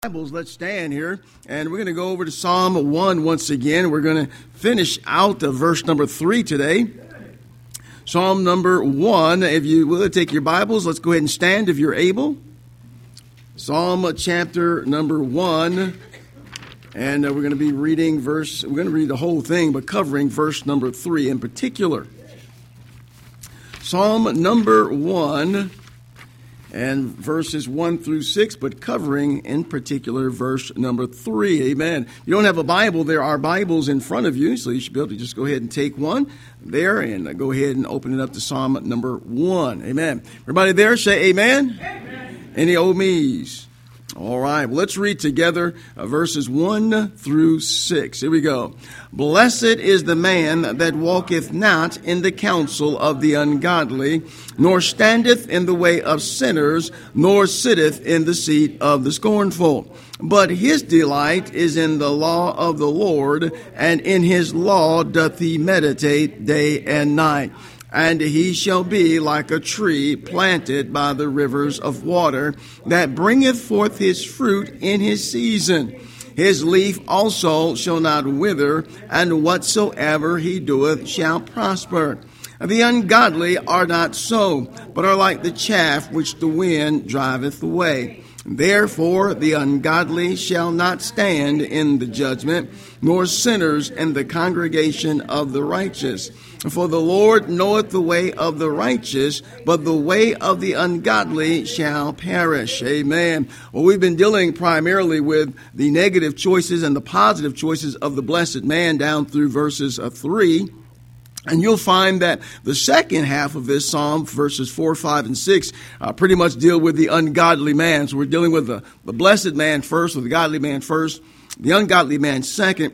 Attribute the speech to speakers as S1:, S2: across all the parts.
S1: Bibles, let's stand here, and we're going to go over to Psalm 1 once again. We're going to finish out verse number 3 today. Psalm number 1, if you will take your Bibles, let's go ahead and stand if you're able. Psalm chapter number 1, and we're going to be reading we're going to read the whole thing, but covering verse number 3 in particular. Psalm number 1, and verses 1 through 6, but covering in particular verse number 3. Amen. If you don't have a Bible, there are Bibles in front of you, so you should be able to just go ahead and take one there and go ahead and open it up to Psalm number 1. Amen. Everybody there, say amen. Amen. Any old me's? All right, well, let's read together verses 1 through 6. Here we go. Blessed is the man that walketh not in the counsel of the ungodly, nor standeth in the way of sinners, nor sitteth in the seat of the scornful. But his delight is in the law of the Lord, and in his law doth he meditate day and night. And he shall be like a tree planted by the rivers of water, that bringeth forth his fruit in his season. His leaf also shall not wither, and whatsoever he doeth shall prosper. The ungodly are not so, but are like the chaff which the wind driveth away. Therefore the ungodly shall not stand in the judgment, nor sinners in the congregation of the righteous. For the Lord knoweth the way of the righteous, but the way of the ungodly shall perish. Amen. Well, we've been dealing primarily with the negative choices and the positive choices of the blessed man down through verses 3. And you'll find that the second half of this psalm, verses 4, 5, and 6, pretty much deal with the ungodly man. So we're dealing with the blessed man first, or the godly man first, the ungodly man second,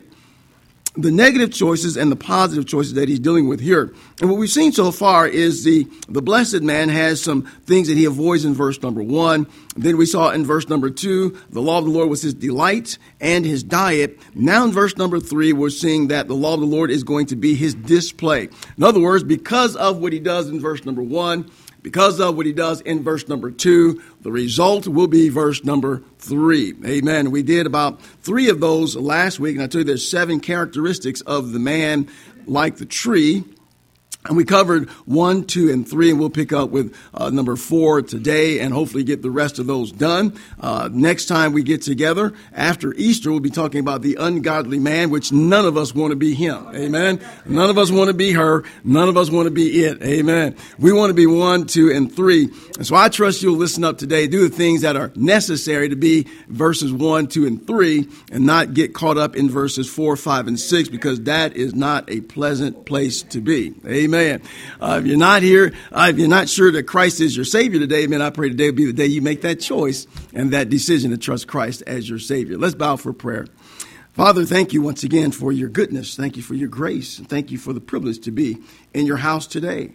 S1: the negative choices and the positive choices that he's dealing with here. And what we've seen so far is the blessed man has some things that he avoids in verse number 1. Then we saw in verse number 2, the law of the Lord was his delight and his diet. Now in verse number 3, we're seeing that the law of the Lord is going to be his display. In other words, because of what he does in verse number 1, because of what he does in verse number 2, the result will be verse number 3. Amen. We did about 3 of those last week, and I told you there's 7 characteristics of the man like the tree. And we covered 1, 2, and 3, and we'll pick up with number 4 today and hopefully get the rest of those done. Next time we get together, after Easter, we'll be talking about the ungodly man, which none of us want to be him. Amen. None of us want to be her. None of us want to be it. Amen. We want to be 1, 2, and 3. And so I trust you'll listen up today, do the things that are necessary to be verses 1, 2, and 3, and not get caught up in verses 4, 5, and 6, because that is not a pleasant place to be. Amen. If you're not here, if you're not sure that Christ is your Savior today, man, I pray today will be the day you make that choice and that decision to trust Christ as your Savior. Let's bow for prayer. Father, thank you once again for your goodness. Thank you for your grace. And thank you for the privilege to be in your house today.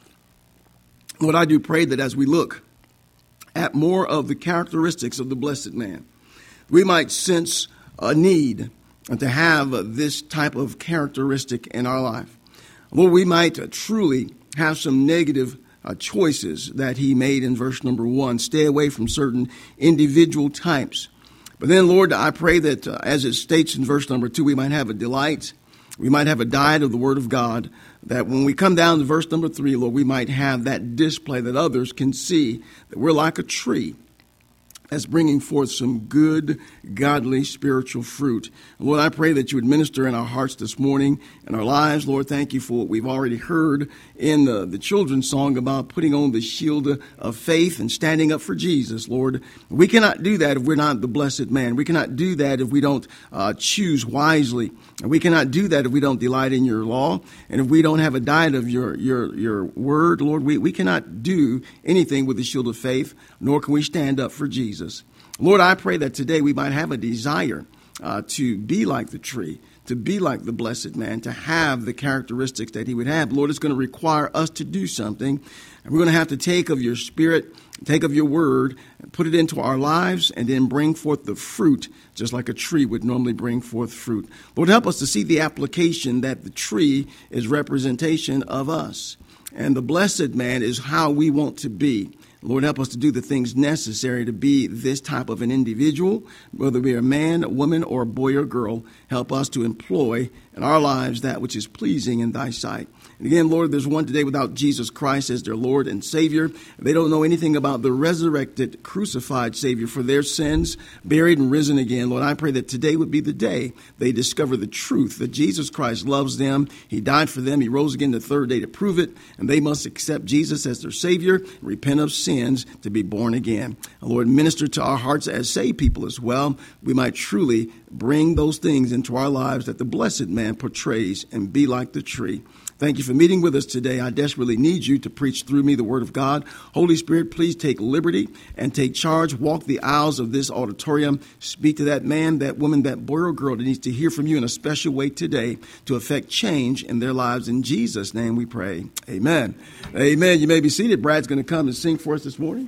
S1: Lord, I do pray that as we look at more of the characteristics of the blessed man, we might sense a need to have this type of characteristic in our life. Lord, we might truly have some negative choices that he made in verse number 1. Stay away from certain individual types. But then, Lord, I pray that as it states in verse number 2, we might have a delight. We might have a diet of the Word of God, that when we come down to verse number 3, Lord, we might have that display that others can see that we're like a tree that's bringing forth some good, godly, spiritual fruit. Lord, I pray that you would minister in our hearts this morning, in our lives. Lord, thank you for what we've already heard in the children's song about putting on the shield of faith and standing up for Jesus, Lord. We cannot do that if we're not the blessed man. We cannot do that if we don't choose wisely. And we cannot do that if we don't delight in your law. And if we don't have a diet of your word, Lord, we cannot do anything with the shield of faith, nor can we stand up for Jesus. Lord, I pray that today we might have a desire to be like the tree, to be like the blessed man, to have the characteristics that he would have. Lord, it's going to require us to do something. And we're going to have to take of your spirit, take of your word, and put it into our lives, and then bring forth the fruit, just like a tree would normally bring forth fruit. Lord, help us to see the application that the tree is representation of us. And the blessed man is how we want to be. Lord, help us to do the things necessary to be this type of an individual, whether we are a man, a woman, or a boy or girl. Help us to employ in our lives that which is pleasing in thy sight. And again, Lord, there's one today without Jesus Christ as their Lord and Savior. They don't know anything about the resurrected, crucified Savior for their sins, buried and risen again. Lord, I pray that today would be the day they discover the truth that Jesus Christ loves them. He died for them. He rose again the third day to prove it. And they must accept Jesus as their Savior, and repent of sins to be born again. And Lord, minister to our hearts as saved people as well. We might truly bring those things into our lives that the blessed man portrays and be like the tree. Thank you for meeting with us today. I desperately need you to preach through me the word of God. Holy Spirit, please take liberty and take charge. Walk the aisles of this auditorium. Speak to that man, that woman, that boy or girl that needs to hear from you in a special way today to affect change in their lives. In Jesus' name we pray. Amen. Amen. You may be seated. Brad's going to come and sing for us this morning.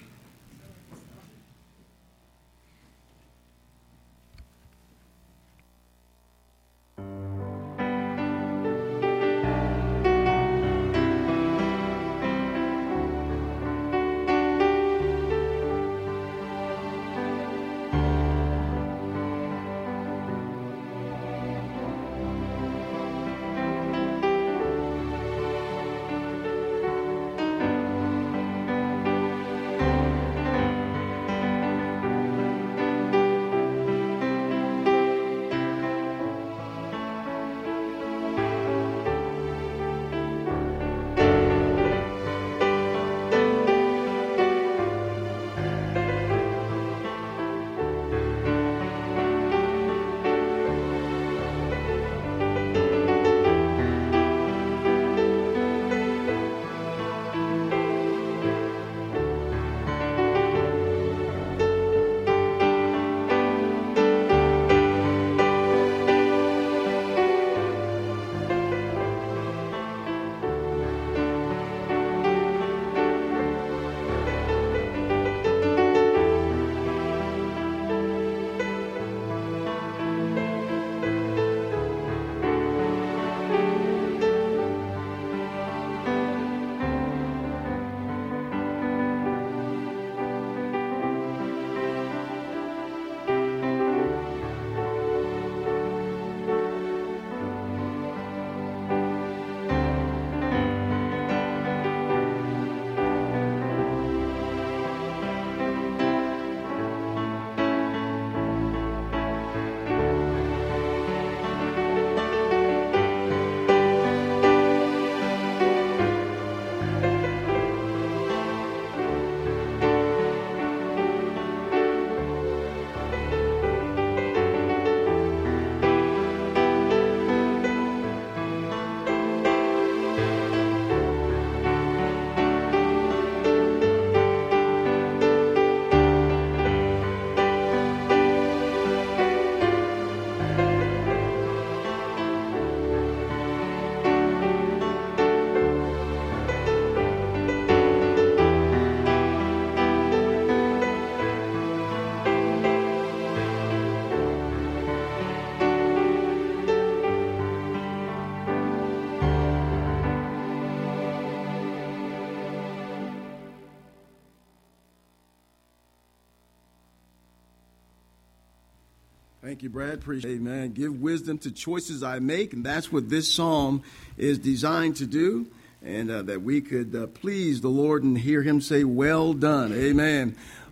S1: Thank you, Brad. Appreciate it, man. Give wisdom to choices I make, and that's what this psalm is designed to do, and that we could please the Lord and hear him say, well done. Amen.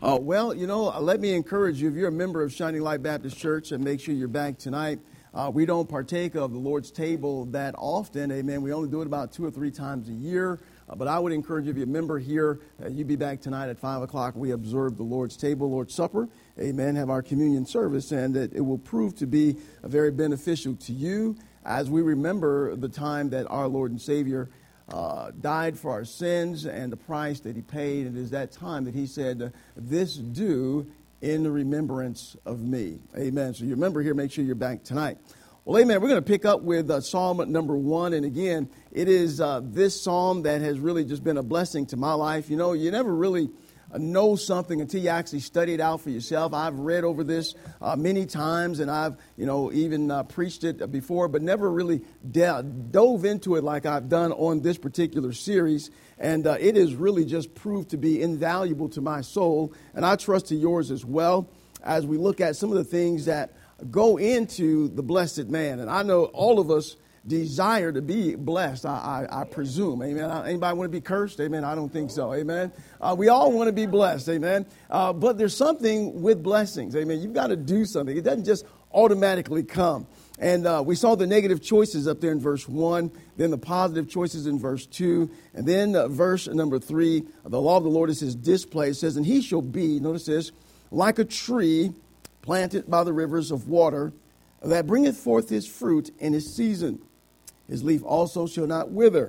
S1: Let me encourage you, if you're a member of Shining Light Baptist Church, and make sure you're back tonight. We don't partake of the Lord's table that often. Amen. We only do it about 2 or 3 times a year. But I would encourage you, if you're a member here, you be back tonight at 5 o'clock. We observe the Lord's table, Lord's Supper. Amen. Have our communion service, and that it will prove to be very beneficial to you as we remember the time that our Lord and Savior died for our sins and the price that he paid. And it is that time that he said, this do in the remembrance of me. Amen. So you remember here, make sure you're back tonight. Well, amen. We're going to pick up with Psalm number 1. And again, it is this psalm that has really just been a blessing to my life. You know, you never really know something until you actually study it out for yourself. I've read over this many times, and I've even preached it before, but never really dove into it like I've done on this particular series. And it has really just proved to be invaluable to my soul, and I trust to yours as well, as we look at some of the things that go into the blessed man. And I know all of us desire to be blessed, I presume. Amen. Anybody want to be cursed? Amen. I don't think so. Amen. We all want to be blessed. Amen. But there's something with blessings. Amen. You've got to do something. It doesn't just automatically come. And we saw the negative choices up there in verse 1, then the positive choices in verse 2, and then verse number 3, the law of the Lord is his display. It says, and he shall be, notice this, like a tree planted by the rivers of water, that bringeth forth his fruit in his season. His leaf also shall not wither.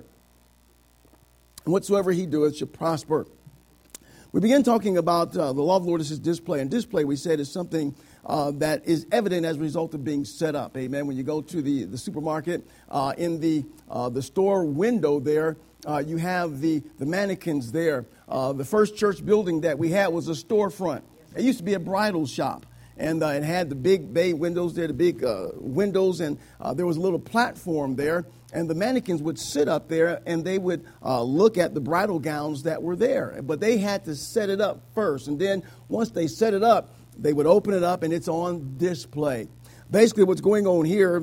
S1: And whatsoever he doeth shall prosper. We began talking about the law of the Lord is his display. And display, we said, is something that is evident as a result of being set up. Amen. When you go to the supermarket, in the store window there, you have the mannequins there. The first church building that we had was a storefront. It used to be a bridal shop. And it had the big bay windows there, the big windows, and there was a little platform there. And the mannequins would sit up there, and they would look at the bridal gowns that were there. But they had to set it up first. And then once they set it up, they would open it up, and it's on display. Basically, what's going on here,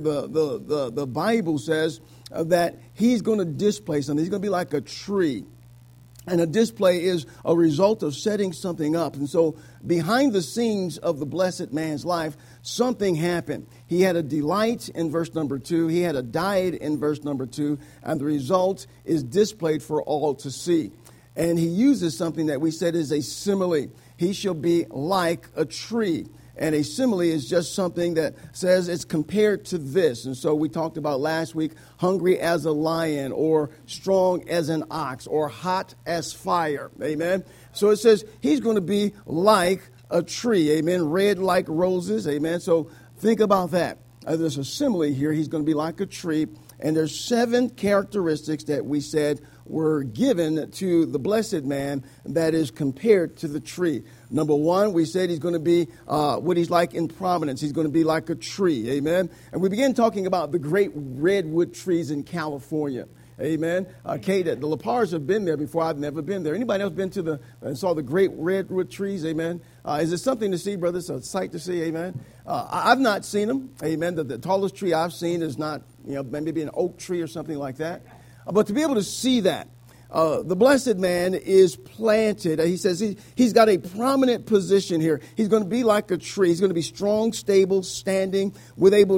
S1: the Bible says that he's going to display something. He's going to be like a tree. And a display is a result of setting something up. And so behind the scenes of the blessed man's life, something happened. He had a delight in verse number 2. He had a diet in verse number 2. And the result is displayed for all to see. And he uses something that we said is a simile. He shall be like a tree. And a simile is just something that says it's compared to this. And so we talked about last week, hungry as a lion, or strong as an ox, or hot as fire. Amen. So it says he's going to be like a tree. Amen. Red like roses. Amen. So think about that. There's a simile here. He's going to be like a tree. And there's 7 characteristics that we said were given to the blessed man that is compared to the tree. Number 1, we said he's going to be what he's like in prominence. He's going to be like a tree. Amen. And we began talking about the great redwood trees in California. Amen. Kate, the Lepars have been there before. I've never been there. Anybody else been to and saw the great redwood trees? Amen. Is it something to see, brothers? A sight to see? Amen. I've not seen them. Amen. The tallest tree I've seen is not, maybe an oak tree or something like that. But to be able to see that, the blessed man is planted. He says he's got a prominent position here. He's going to be like a tree. He's going to be strong, stable, standing, able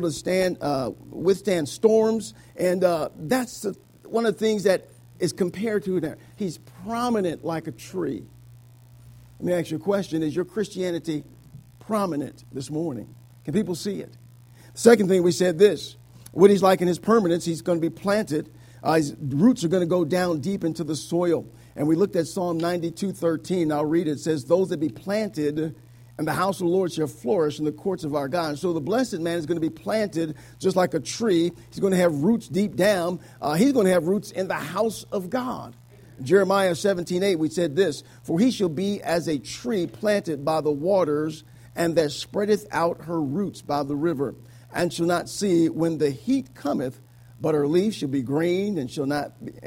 S1: to withstand storms. And that's one of the things that is compared to that. He's prominent like a tree. Let me ask you a question. Is your Christianity prominent this morning? Can people see it? The second thing we said this. What he's like in his permanence, he's going to be planted. His roots are going to go down deep into the soil. And we looked at Psalm 92:13. I'll read it. It says, those that be planted in the house of the Lord shall flourish in the courts of our God. And so the blessed man is going to be planted just like a tree. He's going to have roots deep down. He's going to have roots in the house of God. Jeremiah 17:8, we said this, for he shall be as a tree planted by the waters, and that spreadeth out her roots by the river, and shall not see when the heat cometh, but her leaf shall be green, and shall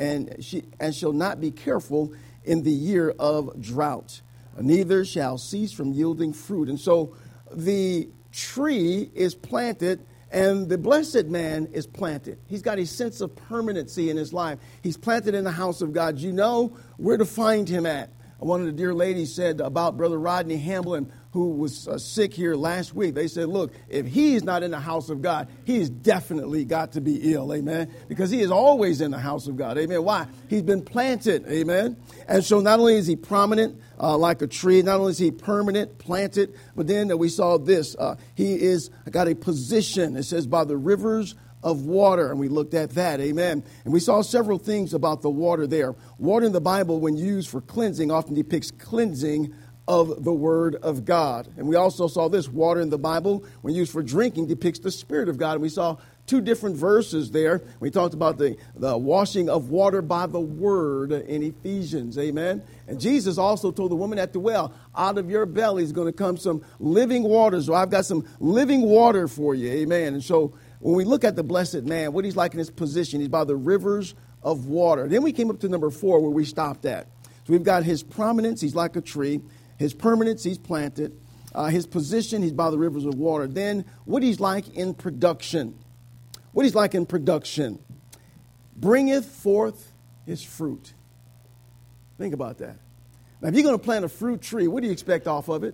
S1: not be careful in the year of drought. Neither shall cease from yielding fruit. And so the tree is planted, and the blessed man is planted. He's got a sense of permanency in his life. He's planted in the house of God. You know where to find him at. One of the dear ladies said about Brother Rodney Hamblin, who was sick here last week. They said, look, if he's not in the house of God, he's definitely got to be ill, amen, because he is always in the house of God, amen. Why? He's been planted, amen. And so not only is he prominent like a tree, not only is he permanent, planted, but then we saw this. He is got a position. It says by the rivers of water, and we looked at that, amen. And we saw several things about the water there. Water in the Bible, when used for cleansing, often depicts cleansing of the Word of God. And we also saw this: water in the Bible, when used for drinking, depicts the Spirit of God. And we saw two different verses there. We talked about the washing of water by the Word in Ephesians. Amen. And Jesus also told the woman at the well, out of your belly is going to come some living water. So I've got some living water for you. Amen. And so when we look at the blessed man, what he's like in his position, he's by the rivers of water. Then we came up to number 4, where we stopped at. So we've got his prominence, he's like a tree. His permanence, he's planted. His position, he's by the rivers of water. Then what he's like in production. What he's like in production. Bringeth forth his fruit. Think about that. Now, if you're going to plant a fruit tree, what do you expect off of it?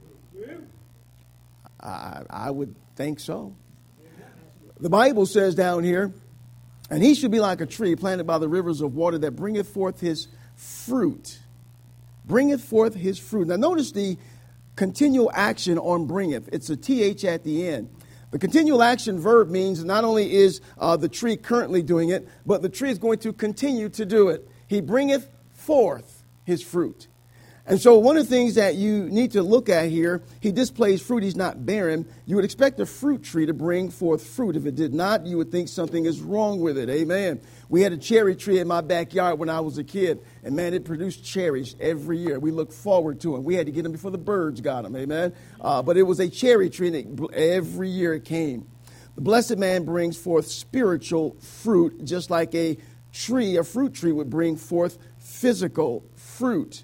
S1: I would think so. The Bible says down here, and he should be like a tree planted by the rivers of water that bringeth forth his fruit. Bringeth forth his fruit. Now, notice the continual action on bringeth. It's a TH at the end. The continual action verb means not only is the tree currently doing it, but the tree is going to continue to do it. He bringeth forth his fruit. And so one of the things that you need to look at here, he displays fruit. He's not barren. You would expect a fruit tree to bring forth fruit. If it did not, you would think something is wrong with it. Amen. We had a cherry tree in my backyard when I was a kid. And, man, it produced cherries every year. We looked forward to them. We had to get them before the birds got them. Amen. But it was a cherry tree, and every year it came. The blessed man brings forth spiritual fruit, just like a fruit tree would bring forth physical fruit.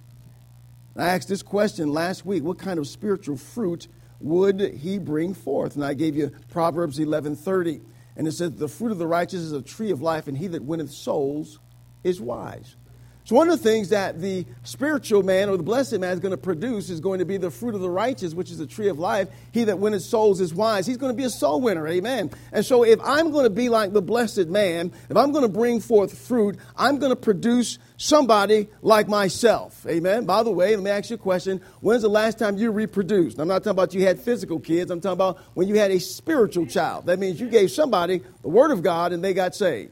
S1: I asked this question last week: what kind of spiritual fruit would he bring forth? And I gave you Proverbs 11:30. And it says, the fruit of the righteous is a tree of life, and he that winneth souls is wise. So one of the things that the spiritual man or the blessed man is going to produce is going to be the fruit of the righteous, which is the tree of life. He that winneth souls is wise. He's going to be a soul winner. Amen. And so if I'm going to be like the blessed man, if I'm going to bring forth fruit, I'm going to produce somebody like myself. Amen. By the way, let me ask you a question. When's the last time you reproduced? I'm not talking about you had physical kids. I'm talking about when you had a spiritual child. That means you gave somebody the word of God and they got saved.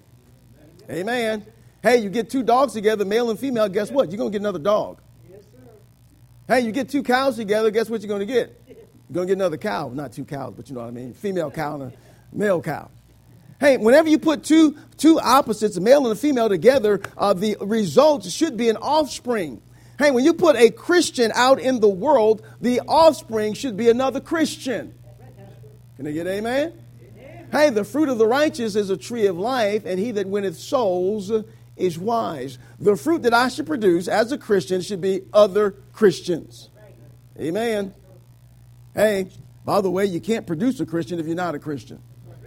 S1: Amen. Hey, you get two dogs together, male and female, guess what? You're going to get another dog. Yes, sir. Hey, you get two cows together, guess what you're going to get? You're going to get another cow. Not two cows, but you know what I mean. Female cow and a male cow. Hey, whenever you put two opposites, a male and a female, together, the result should be an offspring. Hey, when you put a Christian out in the world, the offspring should be another Christian. Can I get amen? Amen. Hey, the fruit of the righteous is a tree of life, and he that winneth souls is wise. The fruit that I should produce as a Christian should be other Christians. Amen. Hey, by the way, you can't produce a Christian if you're not a Christian.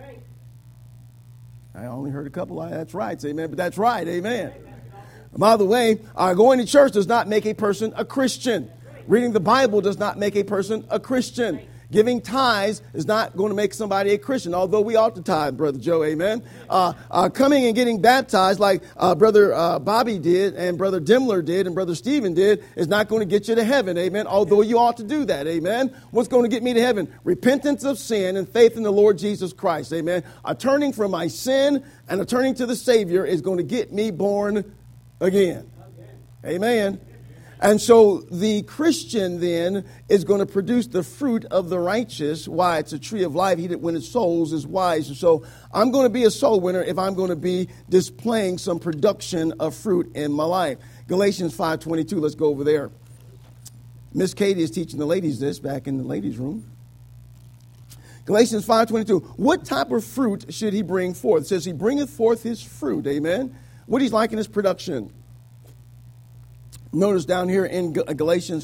S1: I only heard a couple of that's right. Amen. But that's right. Amen. By the way, going to church does not make a person a Christian. Reading the Bible does not make a person a Christian. Giving tithes is not going to make somebody a Christian, although we ought to tithe, Brother Joe, amen. Coming and getting baptized like Brother Bobby did and Brother Dimmler did and Brother Stephen did is not going to get you to heaven, amen, although you ought to do that, amen. What's going to get me to heaven? Repentance of sin and faith in the Lord Jesus Christ, amen. A turning from my sin and a turning to the Savior is going to get me born again, amen. And so the Christian then is going to produce the fruit of the righteous. Why? It's a tree of life. He that winneth souls is wise. And so I'm going to be a soul winner if I'm going to be displaying some production of fruit in my life. Galatians 5:22. Let's go over there. Miss Katie is teaching the ladies this back in the ladies' room. Galatians 5:22. What type of fruit should he bring forth? It says he bringeth forth his fruit. Amen. What he's like in his production. Notice down here in Galatians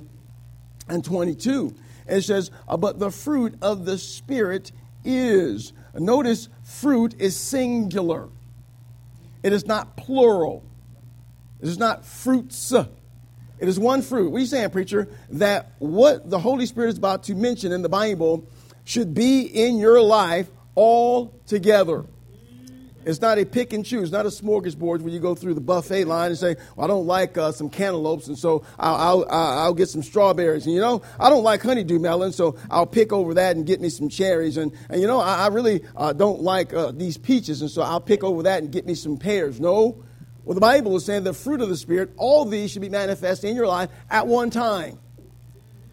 S1: 5:22, it says, but the fruit of the Spirit is. Notice fruit is singular. It is not plural. It is not fruits. It is one fruit. What are you saying, preacher? That what the Holy Spirit is about to mention in the Bible should be in your life all together. It's not a pick and choose, not a smorgasbord where you go through the buffet line and say, well, I don't like some cantaloupes, and so I'll get some strawberries. And, I don't like honeydew melons, so I'll pick over that and get me some cherries. And I really don't like these peaches, and so I'll pick over that and get me some pears. No. Well, the Bible is saying the fruit of the Spirit, all these should be manifest in your life at one time.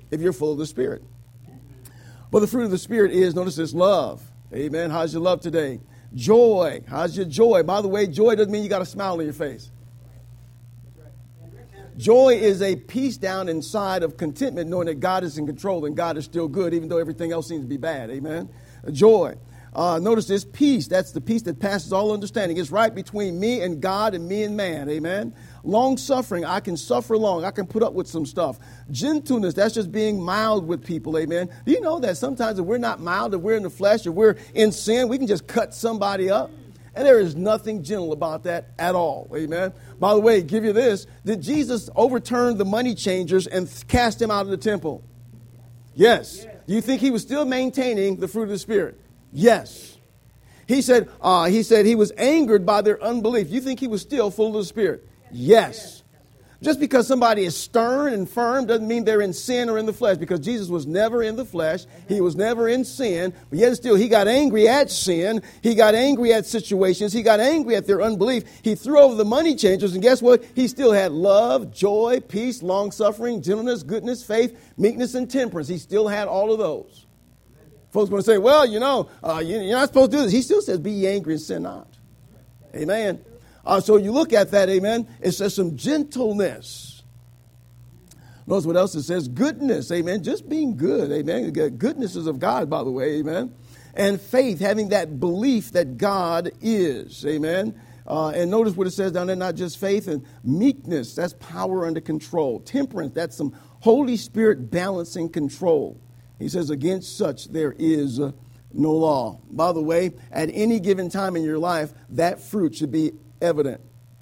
S1: if you're full of the Spirit. Well, the fruit of the Spirit is, notice this, love. Amen. How's your love today? Joy. How's your joy? By the way, joy doesn't mean you got a smile on your face. Joy is a peace down inside of contentment, knowing that God is in control and God is still good, even though everything else seems to be bad. Amen. Joy. Notice this, peace. That's the peace that passes all understanding. It's right between me and God and me and man. Amen. Long suffering. I can suffer long. I can put up with some stuff. Gentleness. That's just being mild with people. Amen. Do you know that sometimes if we're not mild, if we're in the flesh, if we're in sin, we can just cut somebody up? And there is nothing gentle about that at all. Amen. By the way, give you this. Did Jesus overturn the money changers and cast them out of the temple? Yes. Do you think he was still maintaining the fruit of the Spirit? Yes. He said he was angered by their unbelief. You think he was still full of the Spirit? Yes. Just because somebody is stern and firm doesn't mean they're in sin or in the flesh, because Jesus was never in the flesh. He was never in sin, but yet still he got angry at sin. He got angry at situations. He got angry at their unbelief. He threw over the money changers, and guess what? He still had love, joy, peace, long-suffering, gentleness, goodness, faith, meekness, and temperance. He still had all of those. Folks want to say, well, you're not supposed to do this. He still says, be ye angry and sin not. Amen. So you look at that, amen, it says some gentleness. Notice what else it says, goodness, amen, just being good, amen. Goodness is of God, by the way, amen. And faith, having that belief that God is, amen. And notice what it says down there, not just faith, and meekness, that's power under control. Temperance, that's some Holy Spirit balancing control. He says, against such there is no law. By the way, at any given time in your life, that fruit should be evident.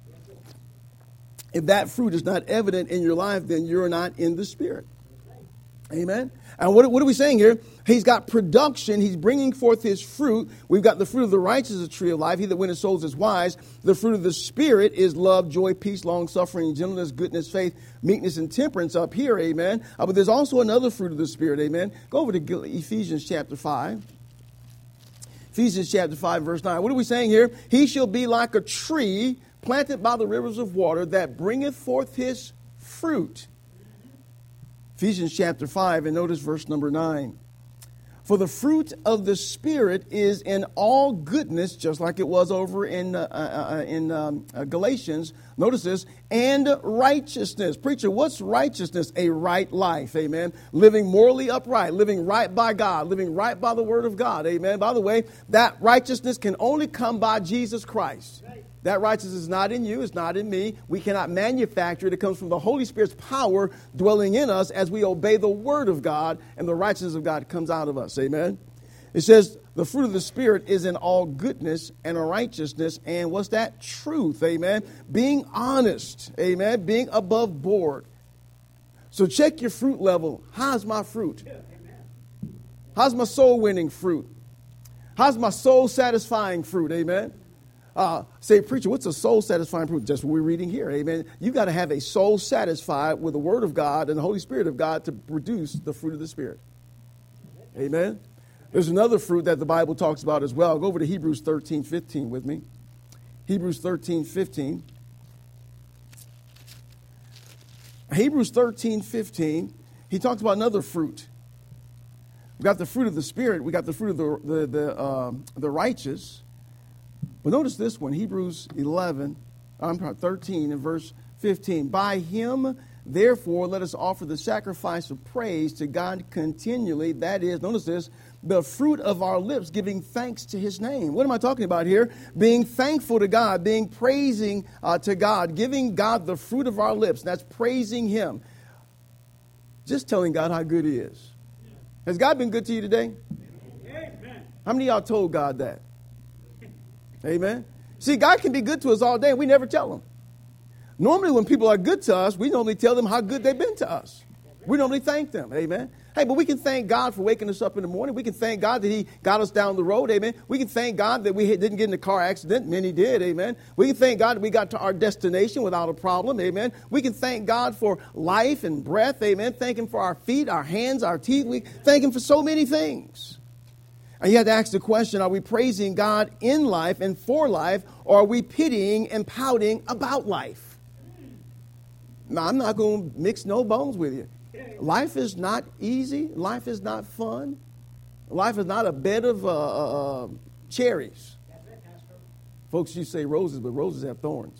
S1: If that fruit is not evident in your life, then you're not in the Spirit. Amen. And what are we saying here? He's got production. He's bringing forth his fruit. We've got the fruit of the righteous is a tree of life. He that winneth souls is wise. The fruit of the Spirit is love, joy, peace, long-suffering, gentleness, goodness, faith, meekness, and temperance up here. Amen. But there's also another fruit of the Spirit. Amen. Go over to Ephesians chapter 5. Ephesians chapter 5, verse 9. What are we saying here? He shall be like a tree planted by the rivers of water that bringeth forth his fruit. Ephesians chapter 5, and notice verse number 9. For the fruit of the Spirit is in all goodness, just like it was over in Galatians. Notice this, and righteousness. Preacher, what's righteousness? A right life, amen. Living morally upright, living right by God, living right by the Word of God, amen. By the way, that righteousness can only come by Jesus Christ. That righteousness is not in you, it's not in me. We cannot manufacture it. It comes from the Holy Spirit's power dwelling in us as we obey the Word of God, and the righteousness of God comes out of us. Amen. It says the fruit of the Spirit is in all goodness and righteousness, and what's that? Truth. Amen. Being honest. Amen. Being above board. So check your fruit level. How's my fruit? How's my soul winning fruit? How's my soul satisfying fruit? Amen. Say, preacher, what's a soul satisfying fruit? Just what we're reading here. Amen. You've got to have a soul satisfied with the Word of God and the Holy Spirit of God to produce the fruit of the Spirit. Amen. There's another fruit that the Bible talks about as well. Go over to Hebrews 13:15 with me. Hebrews 13:15. Hebrews 13:15. He talks about another fruit. We got the fruit of the Spirit. We got the fruit of the righteous. But notice this one, Hebrews 13 and verse 15. By him, therefore, let us offer the sacrifice of praise to God continually. That is, notice this, the fruit of our lips, giving thanks to his name. What am I talking about here? Being thankful to God, being praising to God, giving God the fruit of our lips. That's praising him. Just telling God how good he is. Has God been good to you today? Amen. How many of y'all told God that? Amen. See, God can be good to us all day, and we never tell him. Normally, when people are good to us, we normally tell them how good they've been to us. We normally thank them. Amen. Hey, but we can thank God for waking us up in the morning. We can thank God that he got us down the road. Amen. We can thank God that we didn't get in a car accident. Many did. Amen. We can thank God that we got to our destination without a problem. Amen. We can thank God for life and breath. Amen. Thank him for our feet, our hands, our teeth. We thank him for so many things. And you have to ask the question, are we praising God in life and for life, or are we pitying and pouting about life? Now, I'm not going to mix no bones with you. Life is not easy. Life is not fun. Life is not a bed of cherries. Folks, you say roses, but roses have thorns.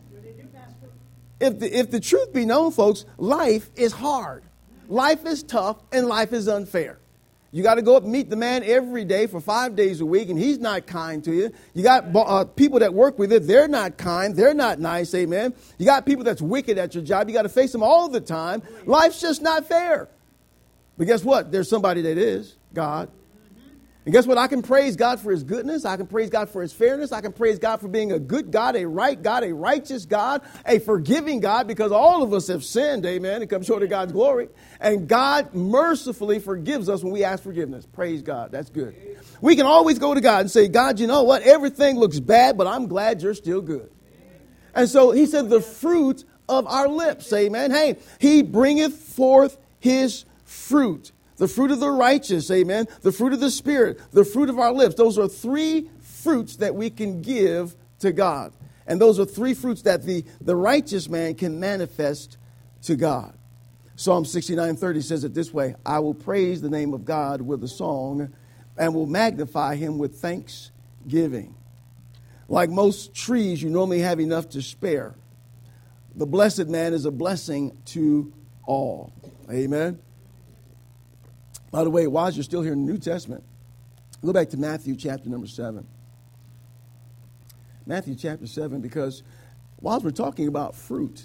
S1: If the truth be known, folks, life is hard. Life is tough, and life is unfair. You got to go up and meet the man every day for 5 days a week, and he's not kind to you. You got people that work with you. They're not kind. They're not nice, amen. You got people that's wicked at your job. You got to face them all the time. Life's just not fair. But guess what? There's somebody that is, God. And guess what? I can praise God for his goodness. I can praise God for his fairness. I can praise God for being a good God, a right God, a righteous God, a forgiving God, because all of us have sinned, amen, and come short of God's glory. And God mercifully forgives us when we ask forgiveness. Praise God. That's good. We can always go to God and say, God, you know what? Everything looks bad, but I'm glad you're still good. And so he said the fruit of our lips, amen. Hey, he bringeth forth his fruit. The fruit of the righteous, amen. The fruit of the Spirit, the fruit of our lips. Those are three fruits that we can give to God. And those are three fruits that the righteous man can manifest to God. Psalm 69:30 says it this way: I will praise the name of God with a song and will magnify him with thanksgiving. Like most trees, you normally have enough to spare. The blessed man is a blessing to all. Amen. By the way, while you're still here in the New Testament, go back to Matthew chapter number 7. Matthew chapter 7, because while we're talking about fruit,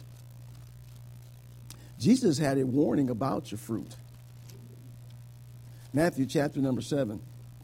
S1: Jesus had a warning about your fruit. Matthew chapter number 7.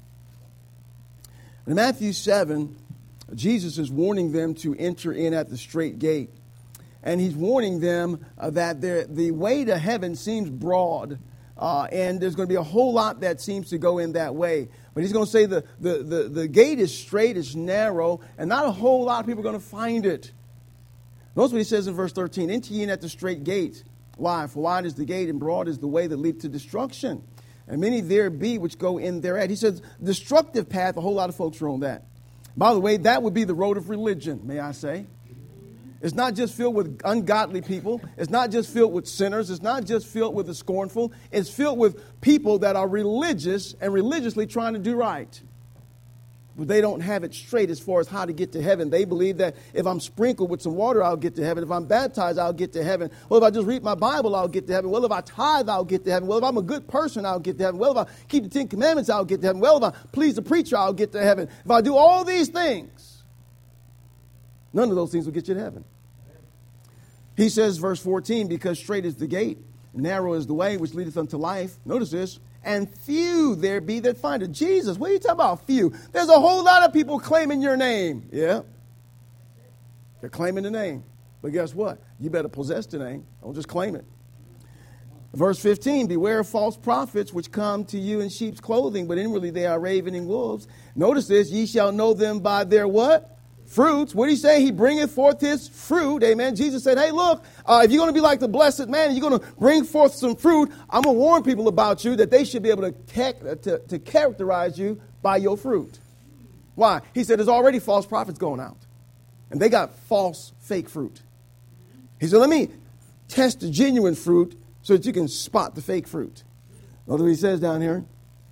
S1: In Matthew 7, Jesus is warning them to enter in at the straight gate. And he's warning them that the way to heaven seems broad. And there's going to be a whole lot that seems to go in that way. But he's going to say the gate is straight, it's narrow, and not a whole lot of people are going to find it. Notice what he says in verse 13. Enter ye in at the straight gate. Why? For wide is the gate and broad is the way that lead to destruction. And many there be which go in thereat. He says destructive path, a whole lot of folks are on that. By the way, that would be the road of religion, may I say. It's not just filled with ungodly people. It's not just filled with sinners. It's not just filled with the scornful. It's filled with people that are religious and religiously trying to do right. But they don't have it straight as far as how to get to heaven. They believe that if I'm sprinkled with some water, I'll get to heaven. If I'm baptized, I'll get to heaven. Well, if I just read my Bible, I'll get to heaven. Well, if I tithe, I'll get to heaven. Well, if I'm a good person, I'll get to heaven. Well, if I keep the 10 Commandments, I'll get to heaven. Well, if I please the preacher, I'll get to heaven. If I do all these things, none of those things will get you to heaven. He says, verse 14, because straight is the gate, narrow is the way which leadeth unto life. Notice this. And few there be that find it. Jesus, what are you talking about, few? There's a whole lot of people claiming your name. Yeah. They're claiming the name. But guess what? You better possess the name. Don't just claim it. Verse 15, beware of false prophets which come to you in sheep's clothing, but inwardly they are ravening wolves. Notice this, ye shall know them by their what? Fruits. What did he say? He bringeth forth his fruit. Amen. Jesus said, hey, look, if you're going to be like the blessed man, you're going to bring forth some fruit, I'm going to warn people about you that they should be able to characterize you by your fruit. Why? He said there's already false prophets going out. And they got false, fake fruit. He said, let me test the genuine fruit so that you can spot the fake fruit. Notice what he says down here.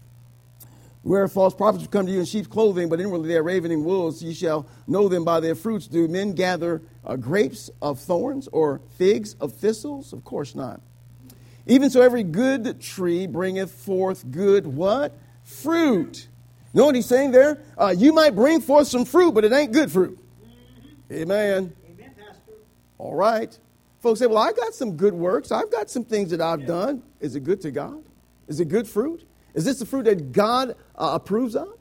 S1: Where false prophets will come to you in sheep's clothing, but inwardly they are ravening wolves. Ye shall know them by their fruits. Do men gather grapes of thorns or figs of thistles? Of course not. Even so, every good tree bringeth forth good what? Fruit. You know what he's saying there? You might bring forth some fruit, but it ain't good fruit. Amen. Amen, Pastor. All right. Folks say, well, I got some good works. I've got some things that I've done. Is it good to God? Is it good fruit? Is this the fruit that God approves of?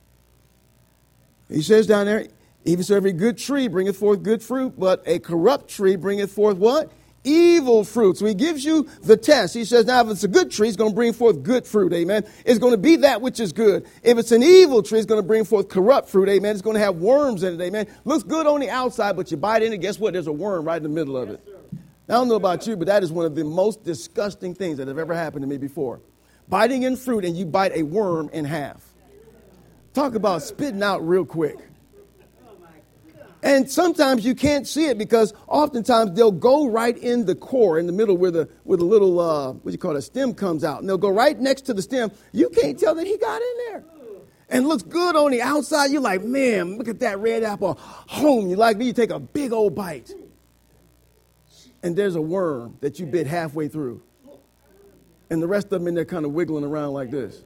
S1: He says down there, even so every good tree bringeth forth good fruit, but a corrupt tree bringeth forth what? Evil fruit. So he gives you the test. He says, now if it's a good tree, it's going to bring forth good fruit. Amen. It's going to be that which is good. If it's an evil tree, it's going to bring forth corrupt fruit. Amen. It's going to have worms in it. Amen. Looks good on the outside, but you bite in it, guess what? There's a worm right in the middle of it. I don't know about you, but that is one of the most disgusting things that have ever happened to me before. Biting in fruit and you bite a worm in half. Talk about spitting out real quick. And sometimes you can't see it because oftentimes they'll go right in the core, in the middle where the little, stem comes out. And they'll go right next to the stem. You can't tell that he got in there. And looks good on the outside. You're like, man, look at that red apple. Home, you like me, you take a big old bite. And there's a worm that you bit halfway through. And the rest of them in there kind of wiggling around like this.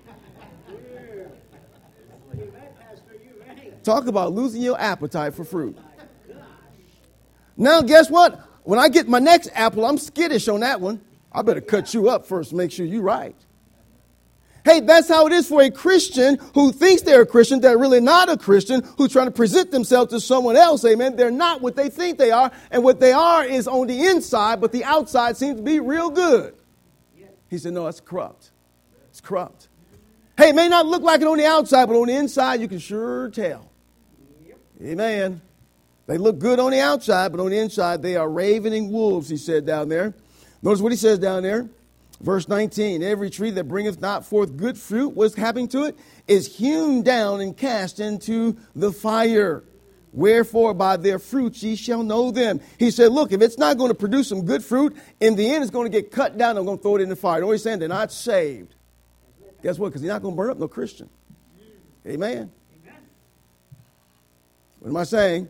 S1: Talk about losing your appetite for fruit. Now, guess what? When I get my next apple, I'm skittish on that one. I better cut you up first to make sure you're right. Hey, that's how it is for a Christian who thinks they're a Christian. They're really not a Christian, who's trying to present themselves to someone else. Amen. They're not what they think they are. And what they are is on the inside, but the outside seems to be real good. He said, no, it's corrupt. It's corrupt. Hey, it may not look like it on the outside, but on the inside, you can sure tell. Amen. They look good on the outside, but on the inside, they are ravening wolves, he said down there. Notice what he says down there. Verse 19, every tree that bringeth not forth good fruit, what's happening to it, is hewn down and cast into the fire. Wherefore by their fruits ye shall know them. He said, look, if it's not going to produce some good fruit, in the end it's going to get cut down. I'm going to throw it in the fire. Don't he's saying they're not saved. Guess what? Because he's not going to burn up no Christian. Amen. What am I saying?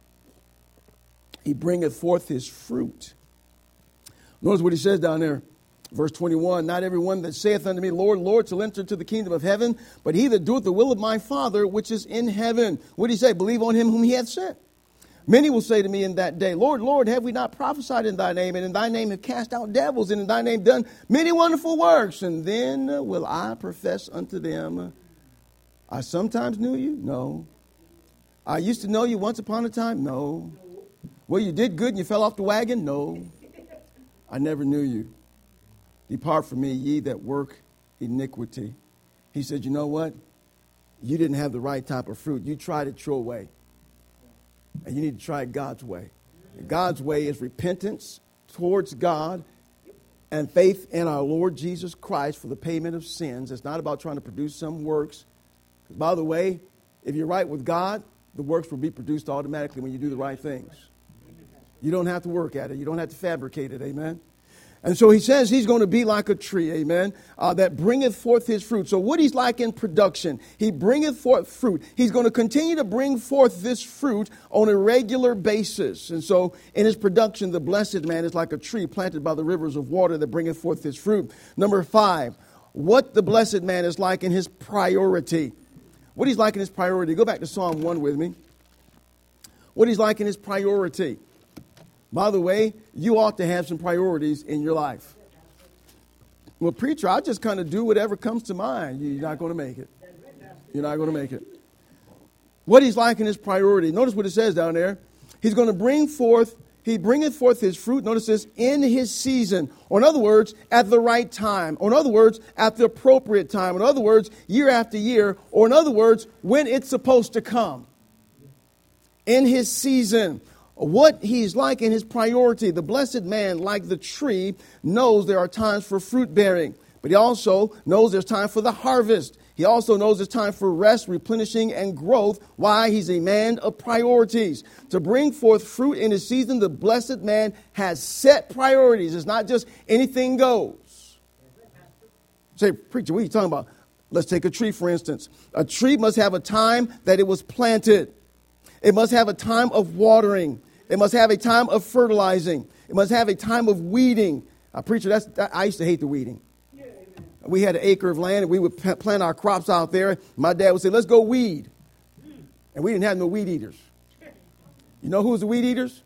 S1: He bringeth forth his fruit. Notice what he says down there. Verse 21, not everyone that saith unto me, Lord, Lord, shall enter into the kingdom of heaven, but he that doeth the will of my Father which is in heaven. What did he say? Believe on him whom he hath sent. Many will say to me in that day, Lord, Lord, have we not prophesied in thy name, and in thy name have cast out devils, and in thy name done many wonderful works? And then will I profess unto them, I sometimes knew you? No. I used to know you once upon a time? No. Well, you did good and you fell off the wagon? No. I never knew you. Depart from me, ye that work iniquity. He said, you know what? You didn't have the right type of fruit. You tried it your way. And you need to try it God's way. And God's way is repentance towards God and faith in our Lord Jesus Christ for the payment of sins. It's not about trying to produce some works. By the way, if you're right with God, the works will be produced automatically when you do the right things. You don't have to work at it. You don't have to fabricate it. Amen. And so he says he's going to be like a tree, amen, that bringeth forth his fruit. So what he's like in production, he bringeth forth fruit. He's going to continue to bring forth this fruit on a regular basis. And so in his production, the blessed man is like a tree planted by the rivers of water that bringeth forth his fruit. Number 5, what the blessed man is like in his priority. What he's like in his priority. Go back to Psalm 1 with me. What he's like in his priority. By the way, you ought to have some priorities in your life. Well, preacher, I just kind of do whatever comes to mind. You're not going to make it. You're not going to make it. What he's like in his priority. Notice what it says down there. He's going to bring forth, he bringeth forth his fruit, notice this, in his season. Or in other words, at the right time. Or in other words, at the appropriate time. In other words, year after year. Or in other words, when it's supposed to come. In his season. What he's like in his priority. The blessed man, like the tree, knows there are times for fruit bearing. But he also knows there's time for the harvest. He also knows there's time for rest, replenishing, and growth. Why? He's a man of priorities. To bring forth fruit in his season, the blessed man has set priorities. It's not just anything goes. Say, preacher, what are you talking about? Let's take a tree, for instance. A tree must have a time that it was planted. It must have a time of watering. It must have a time of fertilizing. It must have a time of weeding. Preacher, I used to hate the weeding. We had an acre of land, and we would plant our crops out there. My dad would say, let's go weed. And we didn't have no weed eaters. You know who was the weed eaters?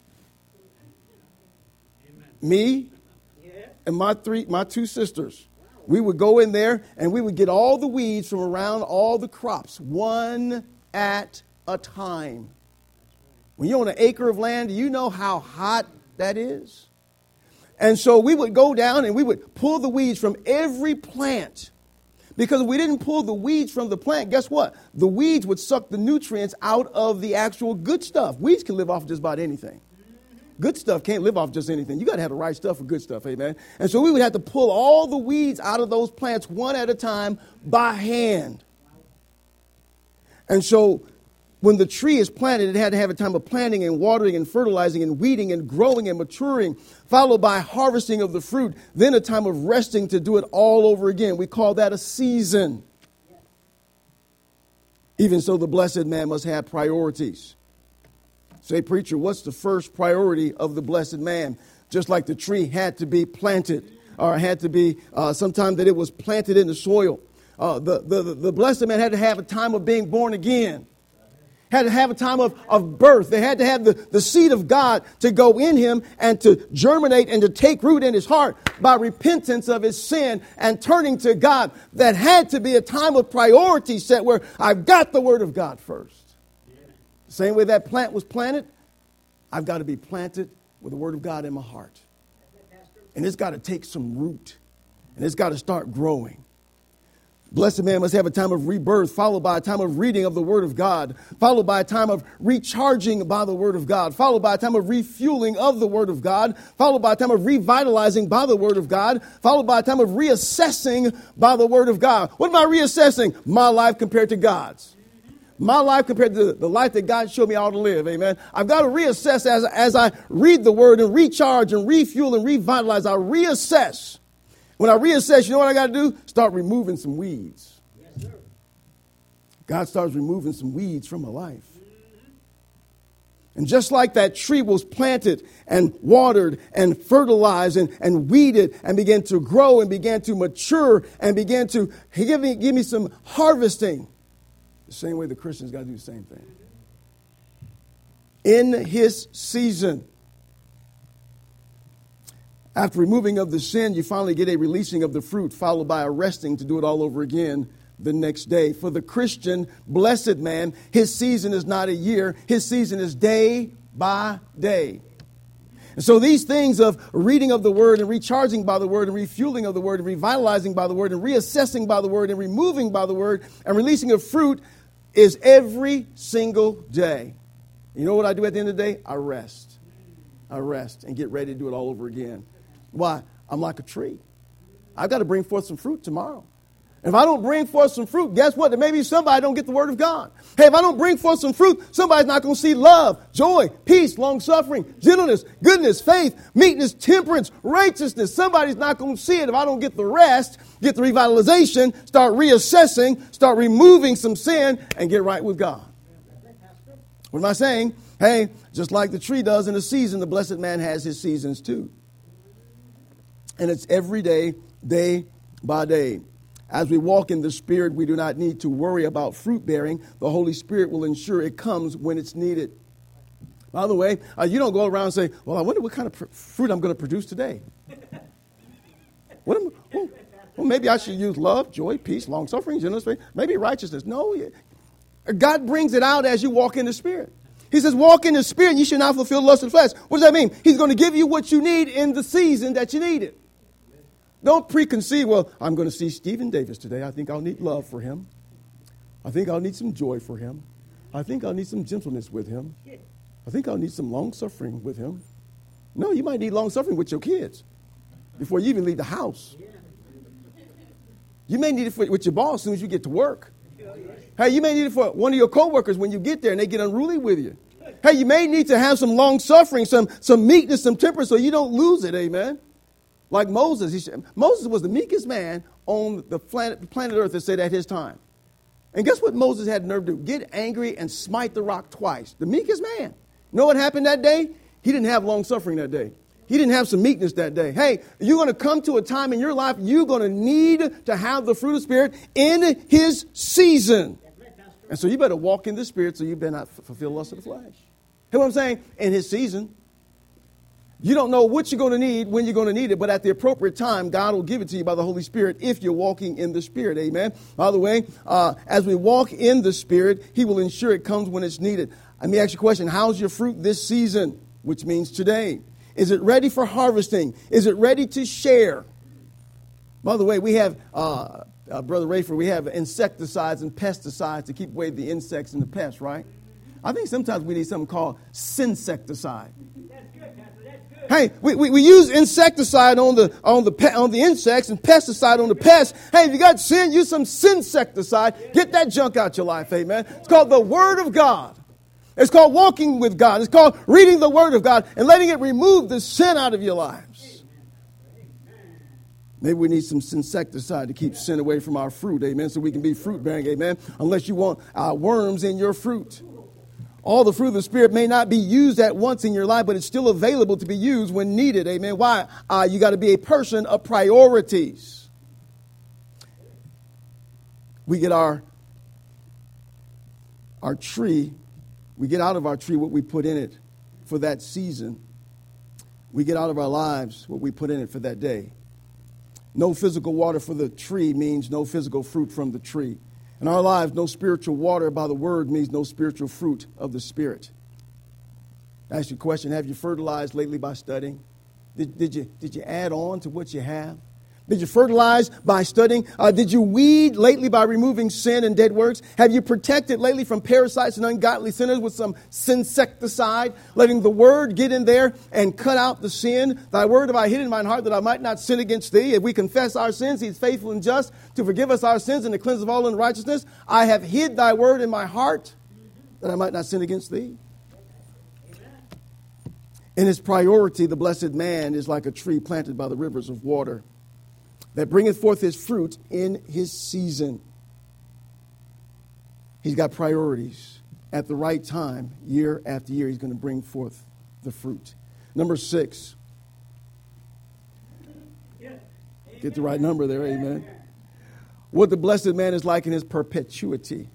S1: Me and my 2 sisters. We would go in there, and we would get all the weeds from around all the crops, one at a time. When you're on an acre of land, do you know how hot that is? And so we would go down and we would pull the weeds from every plant. Because if we didn't pull the weeds from the plant, guess what? The weeds would suck the nutrients out of the actual good stuff. Weeds can live off of just about anything. Good stuff can't live off just anything. You got to have the right stuff for good stuff, amen? And so we would have to pull all the weeds out of those plants one at a time by hand. And so when the tree is planted, it had to have a time of planting and watering and fertilizing and weeding and growing and maturing, followed by harvesting of the fruit, then a time of resting to do it all over again. We call that a season. Even so, the blessed man must have priorities. Say, preacher, what's the first priority of the blessed man? Just like the tree had to be planted, or had to be sometime that it was planted in the soil. The blessed man had to have a time of being born again. Had to have a time of birth. They had to have the seed of God to go in him and to germinate and to take root in his heart by repentance of his sin and turning to God. That had to be a time of priority set where I've got the word of God first. The same way that plant was planted, I've got to be planted with the word of God in my heart. And it's got to take some root. And it's got to start growing. Blessed man must have a time of rebirth, followed by a time of reading of the Word of God, followed by a time of recharging by the Word of God, followed by a time of refueling of the Word of God, followed by a time of revitalizing by the Word of God, followed by a time of reassessing by the Word of God. What am I reassessing? My life compared to God's. My life compared to the life that God showed me how to live. Amen. I've got to reassess as I read the Word and recharge and refuel and revitalize. I reassess. When I reassess, you know what I got to do? Start removing some weeds. Yes, sir. God starts removing some weeds from my life. And just like that tree was planted and watered and fertilized and weeded and began to grow and began to mature and began to give me some harvesting, the same way the Christian's got to do the same thing. In his season. After removing of the sin, you finally get a releasing of the fruit, followed by a resting to do it all over again the next day. For the Christian, blessed man, his season is not a year. His season is day by day. And so these things of reading of the word and recharging by the word and refueling of the word and revitalizing by the word and reassessing by the word and removing by the word and releasing of fruit is every single day. You know what I do at the end of the day? I rest. I rest and get ready to do it all over again. Why? I'm like a tree. I've got to bring forth some fruit tomorrow. If I don't bring forth some fruit, guess what? There may be somebody don't get the word of God. Hey, if I don't bring forth some fruit, somebody's not going to see love, joy, peace, long-suffering, gentleness, goodness, faith, meekness, temperance, righteousness. Somebody's not going to see it if I don't get the rest, get the revitalization, start reassessing, start removing some sin, and get right with God. What am I saying? Hey, just like the tree does in a season, the blessed man has his seasons too. And it's every day, day by day. As we walk in the Spirit, we do not need to worry about fruit bearing. The Holy Spirit will ensure it comes when it's needed. By the way, you don't go around and say, well, I wonder what kind of fruit I'm going to produce today. Well, maybe I should use love, joy, peace, long-suffering, gentleness, faith, maybe righteousness. No, God brings it out as you walk in the Spirit. He says, walk in the Spirit, and you should not fulfill the lust of the flesh. What does that mean? He's going to give you what you need in the season that you need it. Don't preconceive, well, I'm going to see Stephen Davis today. I think I'll need love for him. I think I'll need some joy for him. I think I'll need some gentleness with him. I think I'll need some long-suffering with him. No, you might need long-suffering with your kids before you even leave the house. You may need it with your boss as soon as you get to work. Hey, you may need it for one of your coworkers when you get there and they get unruly with you. Hey, you may need to have some long-suffering, some meekness, some temperance so you don't lose it, amen? Like Moses. Moses was the meekest man on the planet Earth that said at his time. And guess what Moses had nerve to do? Get angry and smite the rock twice. The meekest man. You know what happened that day? He didn't have long-suffering that day. He didn't have some meekness that day. Hey, you're going to come to a time in your life you're going to need to have the fruit of the Spirit in his season. And so you better walk in the Spirit so you better not fulfill the lust of the flesh. Hear what I'm saying? In his season. You don't know what you're going to need, when you're going to need it, but at the appropriate time, God will give it to you by the Holy Spirit if you're walking in the Spirit. Amen. By the way, as we walk in the Spirit, he will ensure it comes when it's needed. Let me ask you a question. How's your fruit this season? Which means today. Is it ready for harvesting? Is it ready to share? By the way, we have, Brother Rayford, we have insecticides and pesticides to keep away the insects and the pests, right? I think sometimes we need something called synsecticide. That's good, Pastor. That's good. Hey, we use insecticide on the insects and pesticide on the pests. Hey, if you got sin, use some sinsecticide. Get that junk out your life, amen. It's called the Word of God. It's called walking with God. It's called reading the Word of God and letting it remove the sin out of your lives. Maybe we need some insecticide to keep sin away from our fruit, amen, so we can be fruit bearing, amen, unless you want worms in your fruit. All the fruit of the Spirit may not be used at once in your life, but it's still available to be used when needed. Amen. Why? You got to be a person of priorities. We get our tree, we get out of our tree what we put in it for that season. We get out of our lives what we put in it for that day. No physical water for the tree means no physical fruit from the tree. In our lives, no spiritual water by the Word means no spiritual fruit of the Spirit. I ask you a question. Have you fertilized lately by studying? Did you add on to what you have? Did you fertilize by studying? Did you weed lately by removing sin and dead works? Have you protected lately from parasites and ungodly sinners with some insecticide, letting the Word get in there and cut out the sin? Thy word have I hid in mine heart that I might not sin against thee. If we confess our sins, he is faithful and just to forgive us our sins and to cleanse us of all unrighteousness. I have hid thy word in my heart that I might not sin against thee. In his priority, the blessed man is like a tree planted by the rivers of water, that bringeth forth his fruit in his season. He's got priorities. At the right time, year after year, he's going to bring forth the fruit. Number 6. Get the right number there, amen. What the blessed man is like in his perpetuity,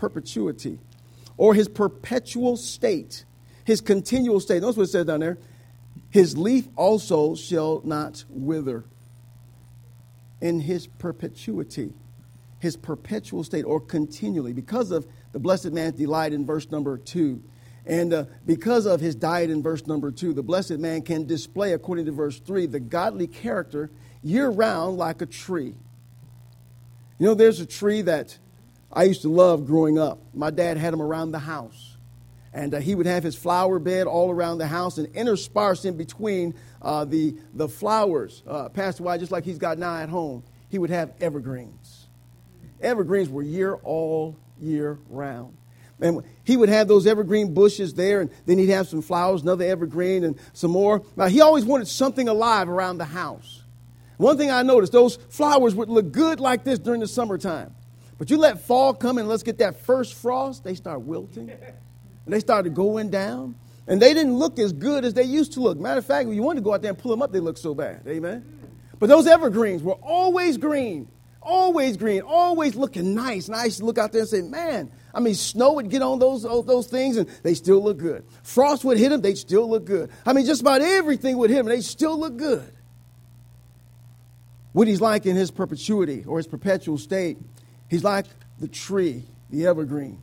S1: or his perpetual state, his continual state. Notice what it says down there. His leaf also shall not wither. In his perpetuity, his perpetual state, or continually, because of the blessed man's delight in verse number 2, and because of his diet in verse number 2, the blessed man can display, according to verse 3, the godly character year-round like a tree. You know, there's a tree that I used to love growing up. My dad had them around the house. And he would have his flower bed all around the house, and interspersed in between the flowers, Pastor White, just like he's got now at home, he would have evergreens. Evergreens were all year round. And he would have those evergreen bushes there, and then he'd have some flowers, another evergreen, and some more. Now, he always wanted something alive around the house. One thing I noticed, those flowers would look good like this during the summertime. But you let fall come and let's get that first frost, they start wilting. And they started going down. And they didn't look as good as they used to look. Matter of fact, when you wanted to go out there and pull them up, they looked so bad. Amen? But those evergreens were always green, always looking nice. And I used to look out there and say, man, I mean, snow would get on those things and they still look good. Frost would hit them, they'd still look good. I mean, just about everything would hit them, they still look good. What he's like in his perpetuity or his perpetual state, he's like the tree, the evergreen.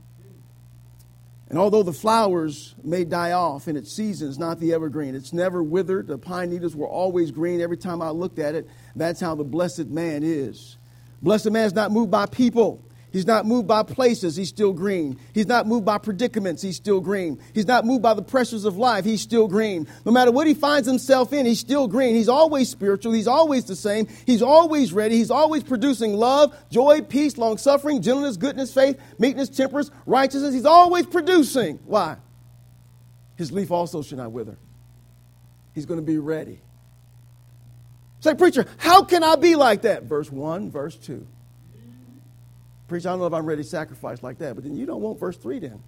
S1: And although the flowers may die off in its season, it's not the evergreen. It's never withered. The pine needles were always green every time I looked at it. That's how the blessed man is. Blessed man is not moved by people. He's not moved by places. He's still green. He's not moved by predicaments. He's still green. He's not moved by the pressures of life. He's still green. No matter what he finds himself in, he's still green. He's always spiritual. He's always the same. He's always ready. He's always producing love, joy, peace, long-suffering, gentleness, goodness, faith, meekness, temperance, righteousness. He's always producing. Why? His leaf also should not wither. He's going to be ready. Say, preacher, how can I be like that? Verse 1, verse 2. Preacher, I don't know if I'm ready to sacrifice like that, but then you don't want verse 3 then.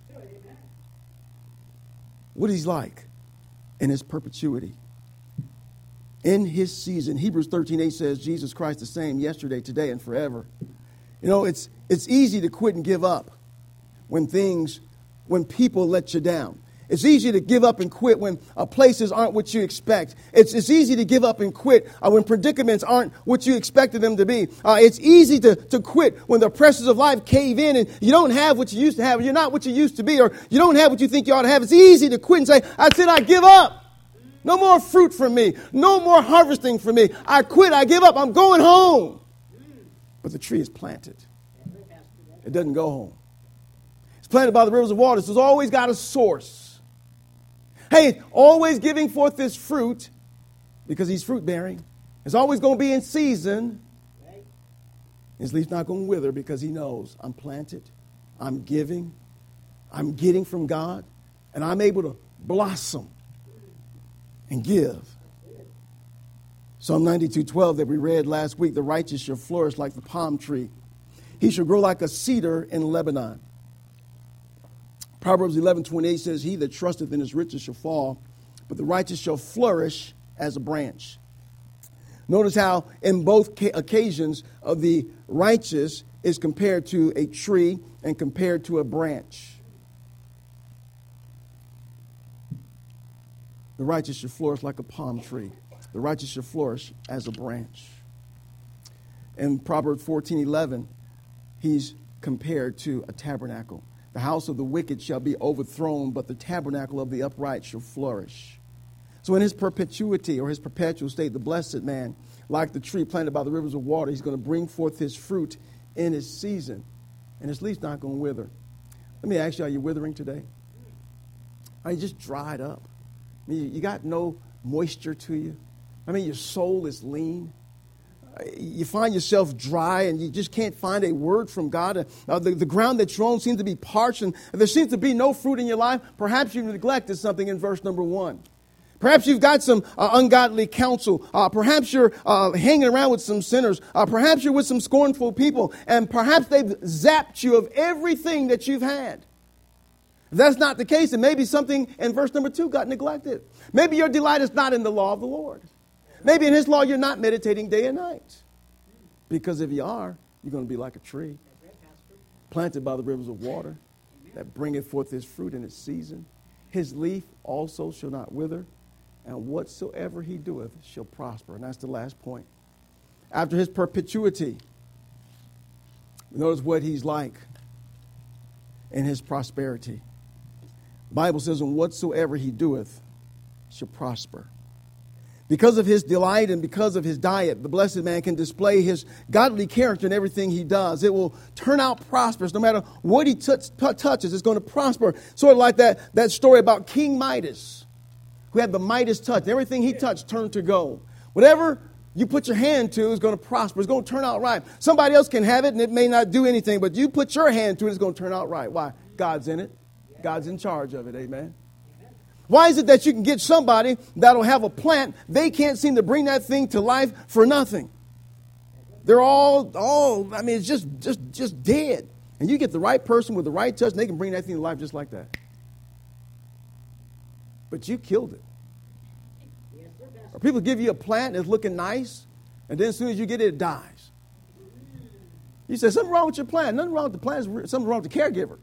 S1: What he's like in his perpetuity. In his season. Hebrews 13:8 says, Jesus Christ the same yesterday, today, and forever. You know, it's easy to quit and give up when people let you down. It's easy to give up and quit when places aren't what you expect. It's easy to give up and quit when predicaments aren't what you expected them to be. It's easy to quit when the pressures of life cave in and you don't have what you used to have, or you're not what you used to be, or you don't have what you think you ought to have. It's easy to quit and say, I said I give up. No more fruit from me. No more harvesting for me. I quit. I give up. I'm going home. But the tree is planted. It doesn't go home. It's planted by the rivers of water, so it's always got a source. Hey, always giving forth this fruit because he's fruit bearing. It's always going to be in season. His leaf's not going to wither because he knows I'm planted, I'm giving, I'm getting from God, and I'm able to blossom and give. Psalm 92:12 that we read last week, the righteous shall flourish like the palm tree. He shall grow like a cedar in Lebanon. Proverbs 11:28 says, he that trusteth in his riches shall fall, but the righteous shall flourish as a branch. Notice how in both occasions of the righteous is compared to a tree and compared to a branch. The righteous shall flourish like a palm tree. The righteous shall flourish as a branch. In Proverbs 14:11, he's compared to a tabernacle. The house of the wicked shall be overthrown, but the tabernacle of the upright shall flourish. So in his perpetuity or his perpetual state, the blessed man, like the tree planted by the rivers of water, he's going to bring forth his fruit in his season, and his leaf's not going to wither. Let me ask you, are you withering today? Are you just dried up? I mean, you got no moisture to you. I mean, your soul is lean. You find yourself dry and you just can't find a word from God. The ground that you're on seems to be parched and there seems to be no fruit in your life. Perhaps you've neglected something in verse number 1. Perhaps you've got some ungodly counsel. Perhaps you're hanging around with some sinners. Perhaps you're with some scornful people. And perhaps they've zapped you of everything that you've had. If that's not the case, then maybe something in verse number 2 got neglected. Maybe your delight is not in the law of the Lord. Maybe in his law you're not meditating day and night. Because if you are, you're going to be like a tree planted by the rivers of water that bringeth forth his fruit in its season. His leaf also shall not wither, and whatsoever he doeth shall prosper. And that's the last point. After his perpetuity, notice what he's like in his prosperity. The Bible says, and whatsoever he doeth shall prosper. Because of his delight and because of his diet, the blessed man can display his godly character in everything he does. It will turn out prosperous. No matter what he touches, it's going to prosper. Sort of like that story about King Midas, who had the Midas touch. Everything he touched turned to gold. Whatever you put your hand to is going to prosper. It's going to turn out right. Somebody else can have it and it may not do anything, but you put your hand to it, it's going to turn out right. Why? God's in it. God's in charge of it. Amen. Why is it that you can get somebody that'll have a plant, they can't seem to bring that thing to life for nothing? They're it's just dead. And you get the right person with the right touch, and they can bring that thing to life just like that. But you killed it. Or people give you a plant that's looking nice, and then as soon as you get it, it dies. You say, something wrong with your plant. Nothing wrong with the plant. Something wrong with the caregiver.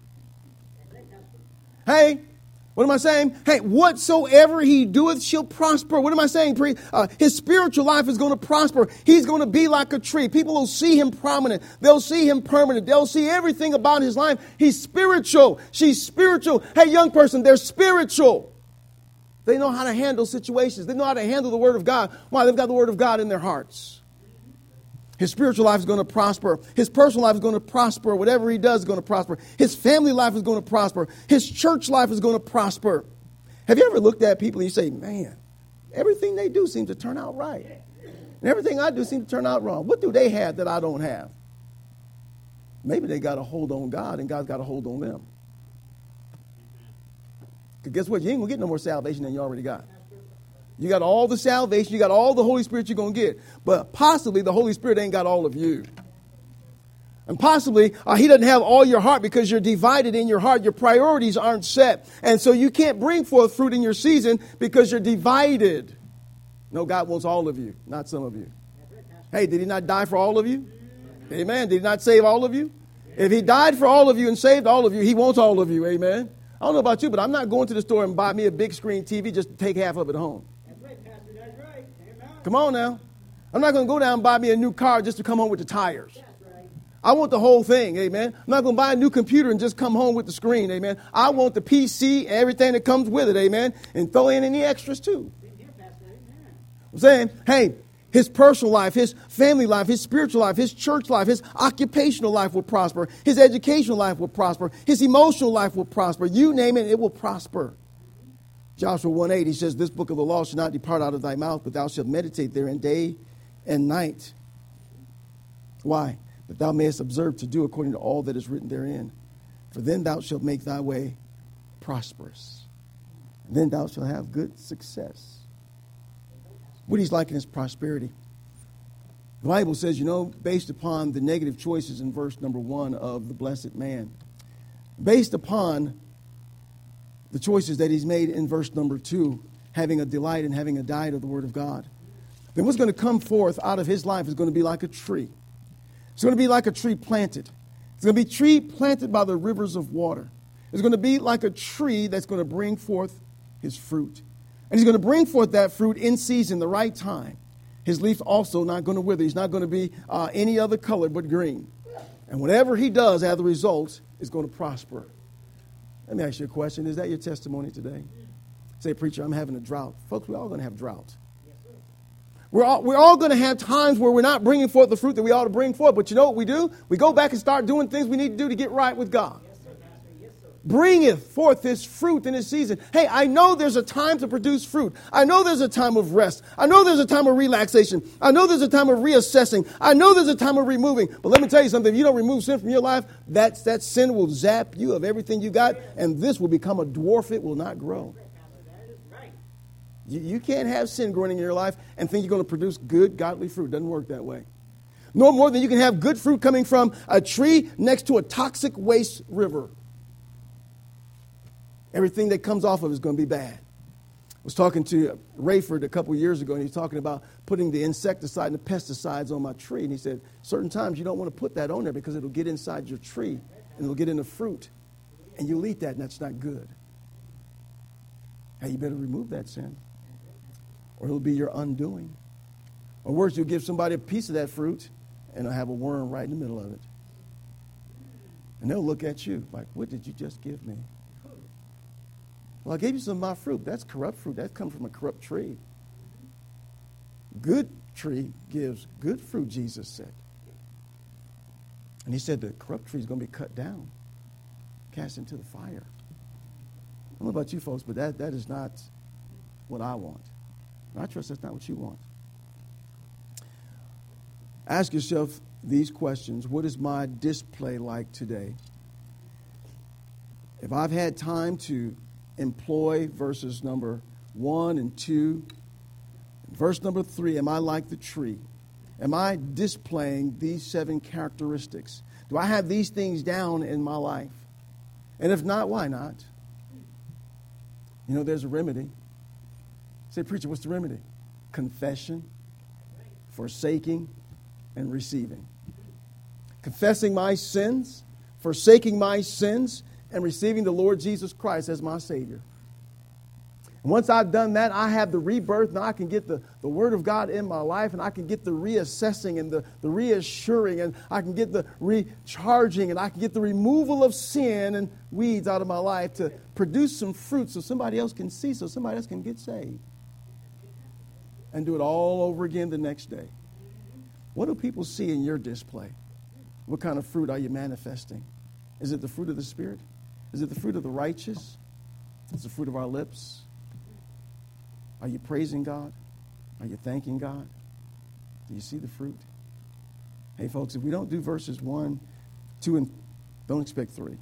S1: Hey, what am I saying? Hey, whatsoever he doeth shall prosper. What am I saying? His spiritual life is going to prosper. He's going to be like a tree. People will see him prominent. They'll see him permanent. They'll see everything about his life. He's spiritual. She's spiritual. Hey, young person, they're spiritual. They know how to handle situations. They know how to handle the Word of God. Why? They've got the Word of God in their hearts. His spiritual life is going to prosper. His personal life is going to prosper. Whatever he does is going to prosper. His family life is going to prosper. His church life is going to prosper. Have you ever looked at people and you say, man, everything they do seems to turn out right. And everything I do seems to turn out wrong. What do they have that I don't have? Maybe they got a hold on God and God's got a hold on them. Because guess what? You ain't going to get no more salvation than you already got. You got all the salvation. You got all the Holy Spirit you're going to get. But possibly the Holy Spirit ain't got all of you. And possibly he doesn't have all your heart because you're divided in your heart. Your priorities aren't set. And so you can't bring forth fruit in your season because you're divided. No, God wants all of you, not some of you. Hey, did he not die for all of you? Amen. Did he not save all of you? If he died for all of you and saved all of you, he wants all of you. Amen. I don't know about you, but I'm not going to the store and buy me a big screen TV just to take half of it home. Come on now. I'm not going to go down and buy me a new car just to come home with the tires. I want the whole thing, amen. I'm not going to buy a new computer and just come home with the screen, amen. I want the PC, everything that comes with it, amen, and throw in any extras too. I'm saying, hey, his personal life, his family life, his spiritual life, his church life, his occupational life will prosper. His educational life will prosper. His emotional life will prosper. You name it, it will prosper. Joshua 1:8, he says, this book of the law shall not depart out of thy mouth, but thou shalt meditate therein day and night. Why? That thou mayest observe to do according to all that is written therein. For then thou shalt make thy way prosperous. And then thou shalt have good success. What he's liking is prosperity. The Bible says, based upon the negative choices in verse number 1 of the blessed man, based upon the choices that he's made in verse number 2, having a delight and having a diet of the Word of God, then what's going to come forth out of his life is going to be like a tree. It's going to be like a tree planted. It's going to be a tree planted by the rivers of water. It's going to be like a tree that's going to bring forth his fruit. And he's going to bring forth that fruit in season, the right time. His leaf also not going to wither. He's not going to be any other color but green. And whatever he does as a result is going to prosper. Let me ask you a question. Is that your testimony today? Say, preacher, I'm having a drought. Folks, we're all going to have drought. We're all going to have times where we're not bringing forth the fruit that we ought to bring forth. But you know what we do? We go back and start doing things we need to do to get right with God. Bringeth forth his fruit in his season. Hey, I know there's a time to produce fruit. I know there's a time of rest. I know there's a time of relaxation. I know there's a time of reassessing. I know there's a time of removing. But let me tell you something. If you don't remove sin from your life, that sin will zap you of everything you got, and this will become a dwarf. It will not grow. You can't have sin growing in your life and think you're going to produce good, godly fruit. It doesn't work that way. No more than you can have good fruit coming from a tree next to a toxic waste river. Everything that comes off of it is going to be bad. I was talking to Rayford a couple years ago, and he was talking about putting the insecticide and the pesticides on my tree. And he said, certain times you don't want to put that on there because it'll get inside your tree, and it'll get in the fruit. And you'll eat that, and that's not good. Hey, you better remove that sin, or it'll be your undoing. Or worse, you'll give somebody a piece of that fruit, and they'll have a worm right in the middle of it. And they'll look at you like, what did you just give me? Well, I gave you some of my fruit. That's corrupt fruit. That comes from a corrupt tree. Good tree gives good fruit, Jesus said. And he said the corrupt tree is going to be cut down, cast into the fire. I don't know about you folks, but that is not what I want. I trust that's not what you want. Ask yourself these questions. What is my display like today? If I've had time to employ verses number 1 and 2, verse number 3, am I like the tree? Am I displaying these 7 characteristics? Do I have these things down in my life? And if not, why not? There's a remedy. Say, preacher, what's the remedy? Confession, forsaking, and receiving. Confessing my sins, forsaking my sins, and receiving the Lord Jesus Christ as my Savior. And once I've done that, I have the rebirth. Now I can get the Word of God in my life, and I can get the reassessing and the reassuring, and I can get the recharging, and I can get the removal of sin and weeds out of my life to produce some fruit so somebody else can see, so somebody else can get saved. And do it all over again the next day. What do people see in your display? What kind of fruit are you manifesting? Is it the fruit of the Spirit? Is it the fruit of the righteous? Is it the fruit of our lips? Are you praising God? Are you thanking God? Do you see the fruit? Hey, folks, if we don't do verses 1, 2, and don't expect 3.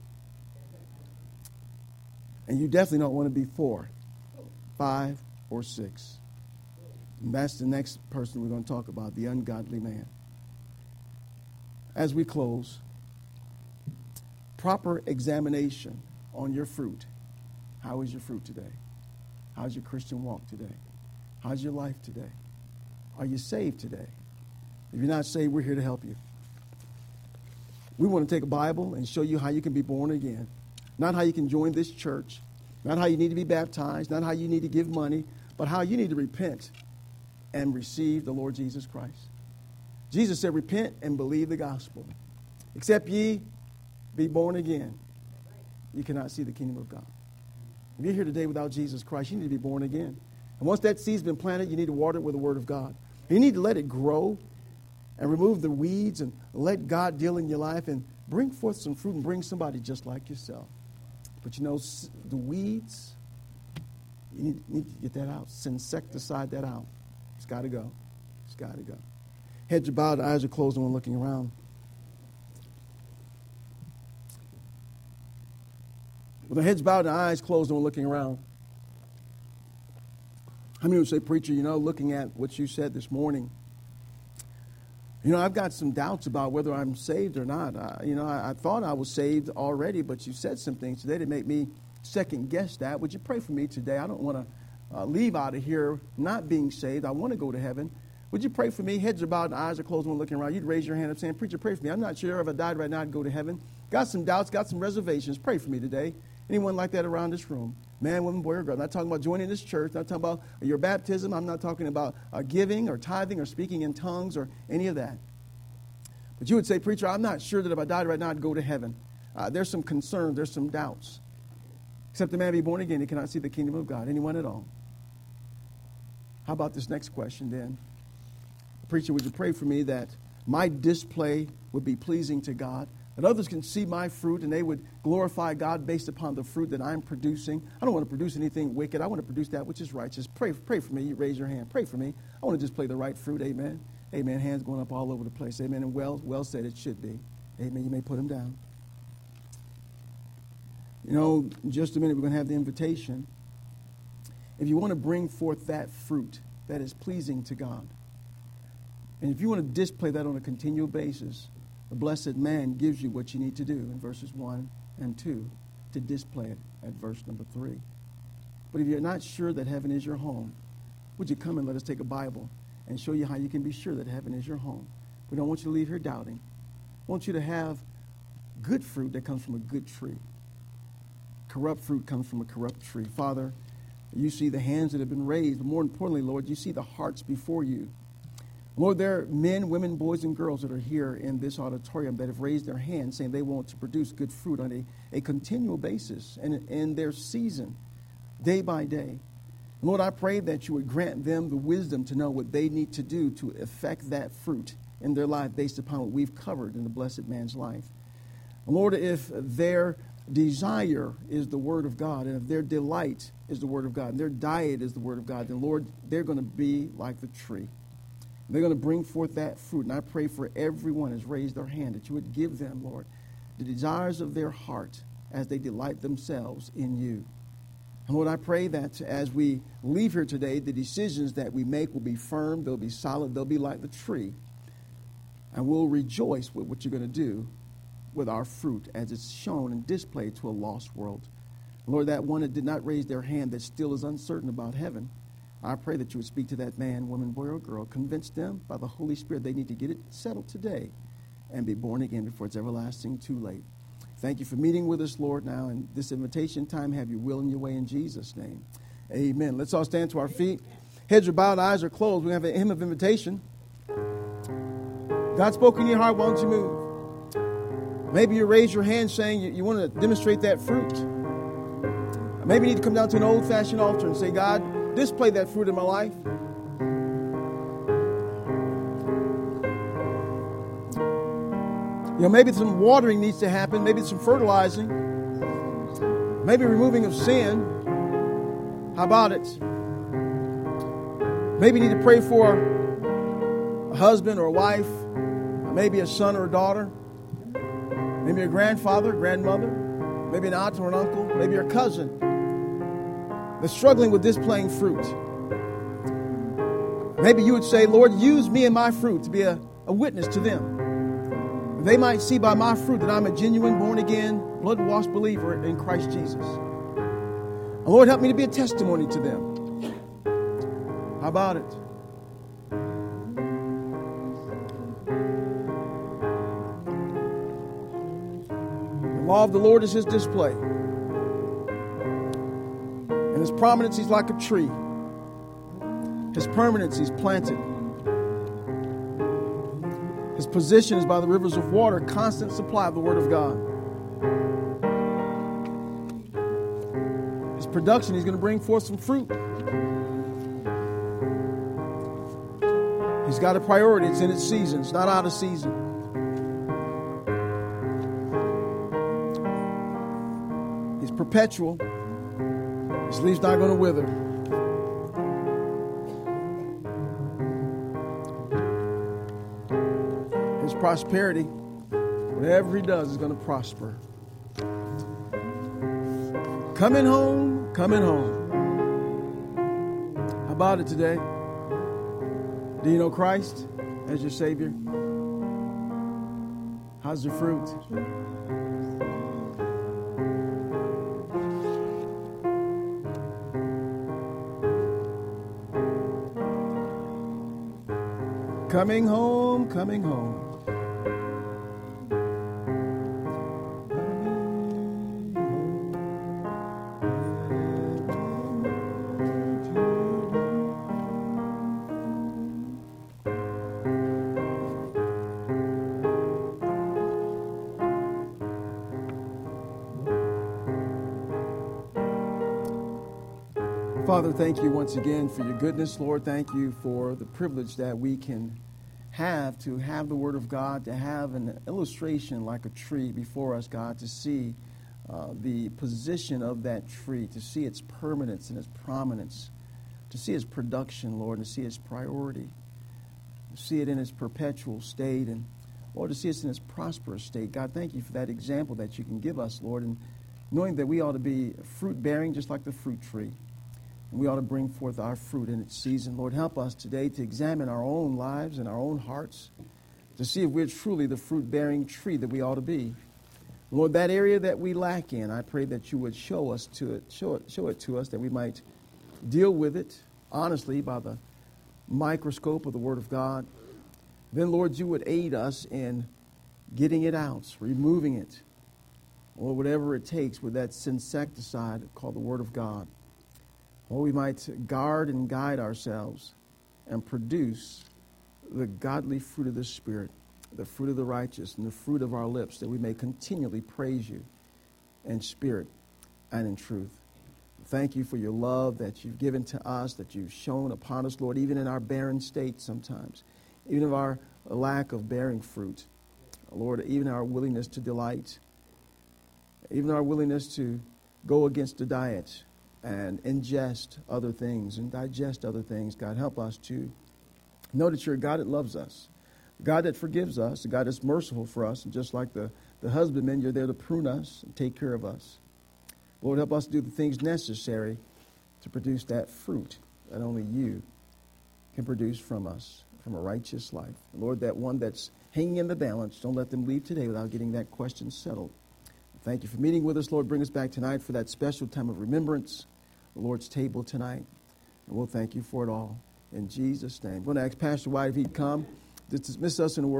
S1: And you definitely don't want to be 4, 5, or 6. And that's the next person we're going to talk about, the ungodly man. As we close, proper examination on your fruit. How is your fruit today? How's your Christian walk today? How's your life today? Are you saved today? If you're not saved, we're here to help you. We want to take a Bible and show you how you can be born again. Not how you can join this church. Not how you need to be baptized. Not how you need to give money. But how you need to repent and receive the Lord Jesus Christ. Jesus said, repent and believe the gospel. Except ye be born again, you cannot see the kingdom of God. If you're here today without Jesus Christ, you need to be born again. And once that seed's been planted, you need to water it with the Word of God. You need to let it grow and remove the weeds and let God deal in your life and bring forth some fruit and bring somebody just like yourself. But the weeds, You need to get that out. Insecticide that out. It's got to go. It's got to go. Heads are bowed, eyes are closed, no one looking around. With the heads bowed and eyes closed, no one looking around. How many would say, preacher, looking at what you said this morning, I've got some doubts about whether I'm saved or not. I thought I was saved already, but you said some things today that make me second guess that. Would you pray for me today? I don't want to leave out of here not being saved. I want to go to heaven. Would you pray for me? Heads are bowed and eyes are closed, no one looking around. You'd raise your hand up saying, preacher, pray for me. I'm not sure if I died right now I'd go to heaven. Got some doubts, got some reservations. Pray for me today. Anyone like that around this room? Man, woman, boy, or girl. I'm not talking about joining this church. I'm not talking about your baptism. I'm not talking about giving or tithing or speaking in tongues or any of that. But you would say, preacher, I'm not sure that if I died right now I'd go to heaven. There's some concerns. There's some doubts. Except the man be born again, he cannot see the kingdom of God. Anyone at all? How about this next question then? Preacher, would you pray for me that my display would be pleasing to God? That others can see my fruit and they would glorify God based upon the fruit that I'm producing. I don't want to produce anything wicked. I want to produce that which is righteous. Pray for me. You raise your hand. Pray for me. I want to display the right fruit. Amen. Amen. Hands going up all over the place. Amen. And well said it should be. Amen. You may put them down. In just a minute we're going to have the invitation. If you want to bring forth that fruit that is pleasing to God, and if you want to display that on a continual basis, the blessed man gives you what you need to do in verses 1 and 2 to display it at verse number 3. But if you're not sure that heaven is your home, would you come and let us take a Bible and show you how you can be sure that heaven is your home? We don't want you to leave here doubting. We want you to have good fruit that comes from a good tree. Corrupt fruit comes from a corrupt tree. Father, you see the hands that have been raised, but more importantly, Lord, you see the hearts before you. Lord, there are men, women, boys, and girls that are here in this auditorium that have raised their hands saying they want to produce good fruit on a continual basis and in their season, day by day. Lord, I pray that you would grant them the wisdom to know what they need to do to effect that fruit in their life based upon what we've covered in the blessed man's life. Lord, if their desire is the Word of God, and if their delight is the Word of God, and their diet is the Word of God, then, Lord, they're going to be like the tree. They're going to bring forth that fruit. And I pray for everyone who's raised their hand that you would give them, Lord, the desires of their heart as they delight themselves in you. And Lord, I pray that as we leave here today, the decisions that we make will be firm, they'll be solid, they'll be like the tree. And we'll rejoice with what you're going to do with our fruit as it's shown and displayed to a lost world. Lord, that one that did not raise their hand that still is uncertain about heaven, I pray that you would speak to that man, woman, boy, or girl. Convince them by the Holy Spirit they need to get it settled today and be born again before it's everlasting too late. Thank you for meeting with us, Lord, now in this invitation time. Have your will and your way in Jesus' name. Amen. Let's all stand to our feet. Heads are bowed, eyes are closed. We have a hymn of invitation. God spoke in your heart, why don't you move? Maybe you raise your hand saying you want to demonstrate that fruit. Maybe you need to come down to an old-fashioned altar and say, God, display that fruit in my life. Maybe some watering needs to happen. Maybe some fertilizing. Maybe removing of sin. How about it? Maybe you need to pray for a husband or a wife. Maybe a son or a daughter. Maybe a grandfather, grandmother. Maybe an aunt or an uncle. Maybe your cousin. They're struggling with displaying fruit. Maybe you would say, Lord, use me and my fruit to be a witness to them. They might see by my fruit that I'm a genuine, born-again, blood-washed believer in Christ Jesus. And Lord, help me to be a testimony to them. How about it? The law of the Lord is his display. And his prominence, he's like a tree. His permanence, he's planted. His position is by the rivers of water, constant supply of the Word of God. His production, he's going to bring forth some fruit. He's got a priority. It's in its season. It's not out of season. He's perpetual. His leaf's not going to wither. prosperity. Whatever he does is going to prosper. Coming home, coming home. How about it today? Do you know Christ as your Savior? How's your fruit? Coming home, coming home. Father, thank you once again for your goodness. Lord, thank you for the privilege that we can have to have the Word of God, to have an illustration like a tree before us, God, to see the position of that tree, to see its permanence and its prominence, to see its production, Lord, and to see its priority, to see it in its perpetual state, and, Lord, to see it in its prosperous state. God, thank you for that example that you can give us, Lord, and knowing that we ought to be fruit-bearing just like the fruit tree. And we ought to bring forth our fruit in its season. Lord, help us today to examine our own lives and our own hearts to see if we're truly the fruit-bearing tree that we ought to be. Lord, that area that we lack in, I pray that you would show it to us, that we might deal with it honestly by the microscope of the Word of God. Then, Lord, you would aid us in getting it out, removing it, or whatever it takes with that insecticide called the Word of God. Or we might guard and guide ourselves and produce the godly fruit of the Spirit, the fruit of the righteous, and the fruit of our lips, that we may continually praise you in spirit and in truth. Thank you for your love that you've given to us, that you've shown upon us, Lord, even in our barren state sometimes, even of our lack of bearing fruit. Lord, even our willingness to delight, even our willingness to go against the diet and ingest other things and digest other things. God, help us to know that you're a God that loves us, a God that forgives us, a God that's merciful for us. And just like the husbandman, you're there to prune us and take care of us. Lord, help us do the things necessary to produce that fruit that only you can produce from us, from a righteous life. Lord, that one that's hanging in the balance, don't let them leave today without getting that question settled. Thank you for meeting with us, Lord. Bring us back tonight for that special time of remembrance, the Lord's table tonight. And we'll thank you for it all. In Jesus' name. I'm going to ask Pastor White if he'd come to dismiss us in a word.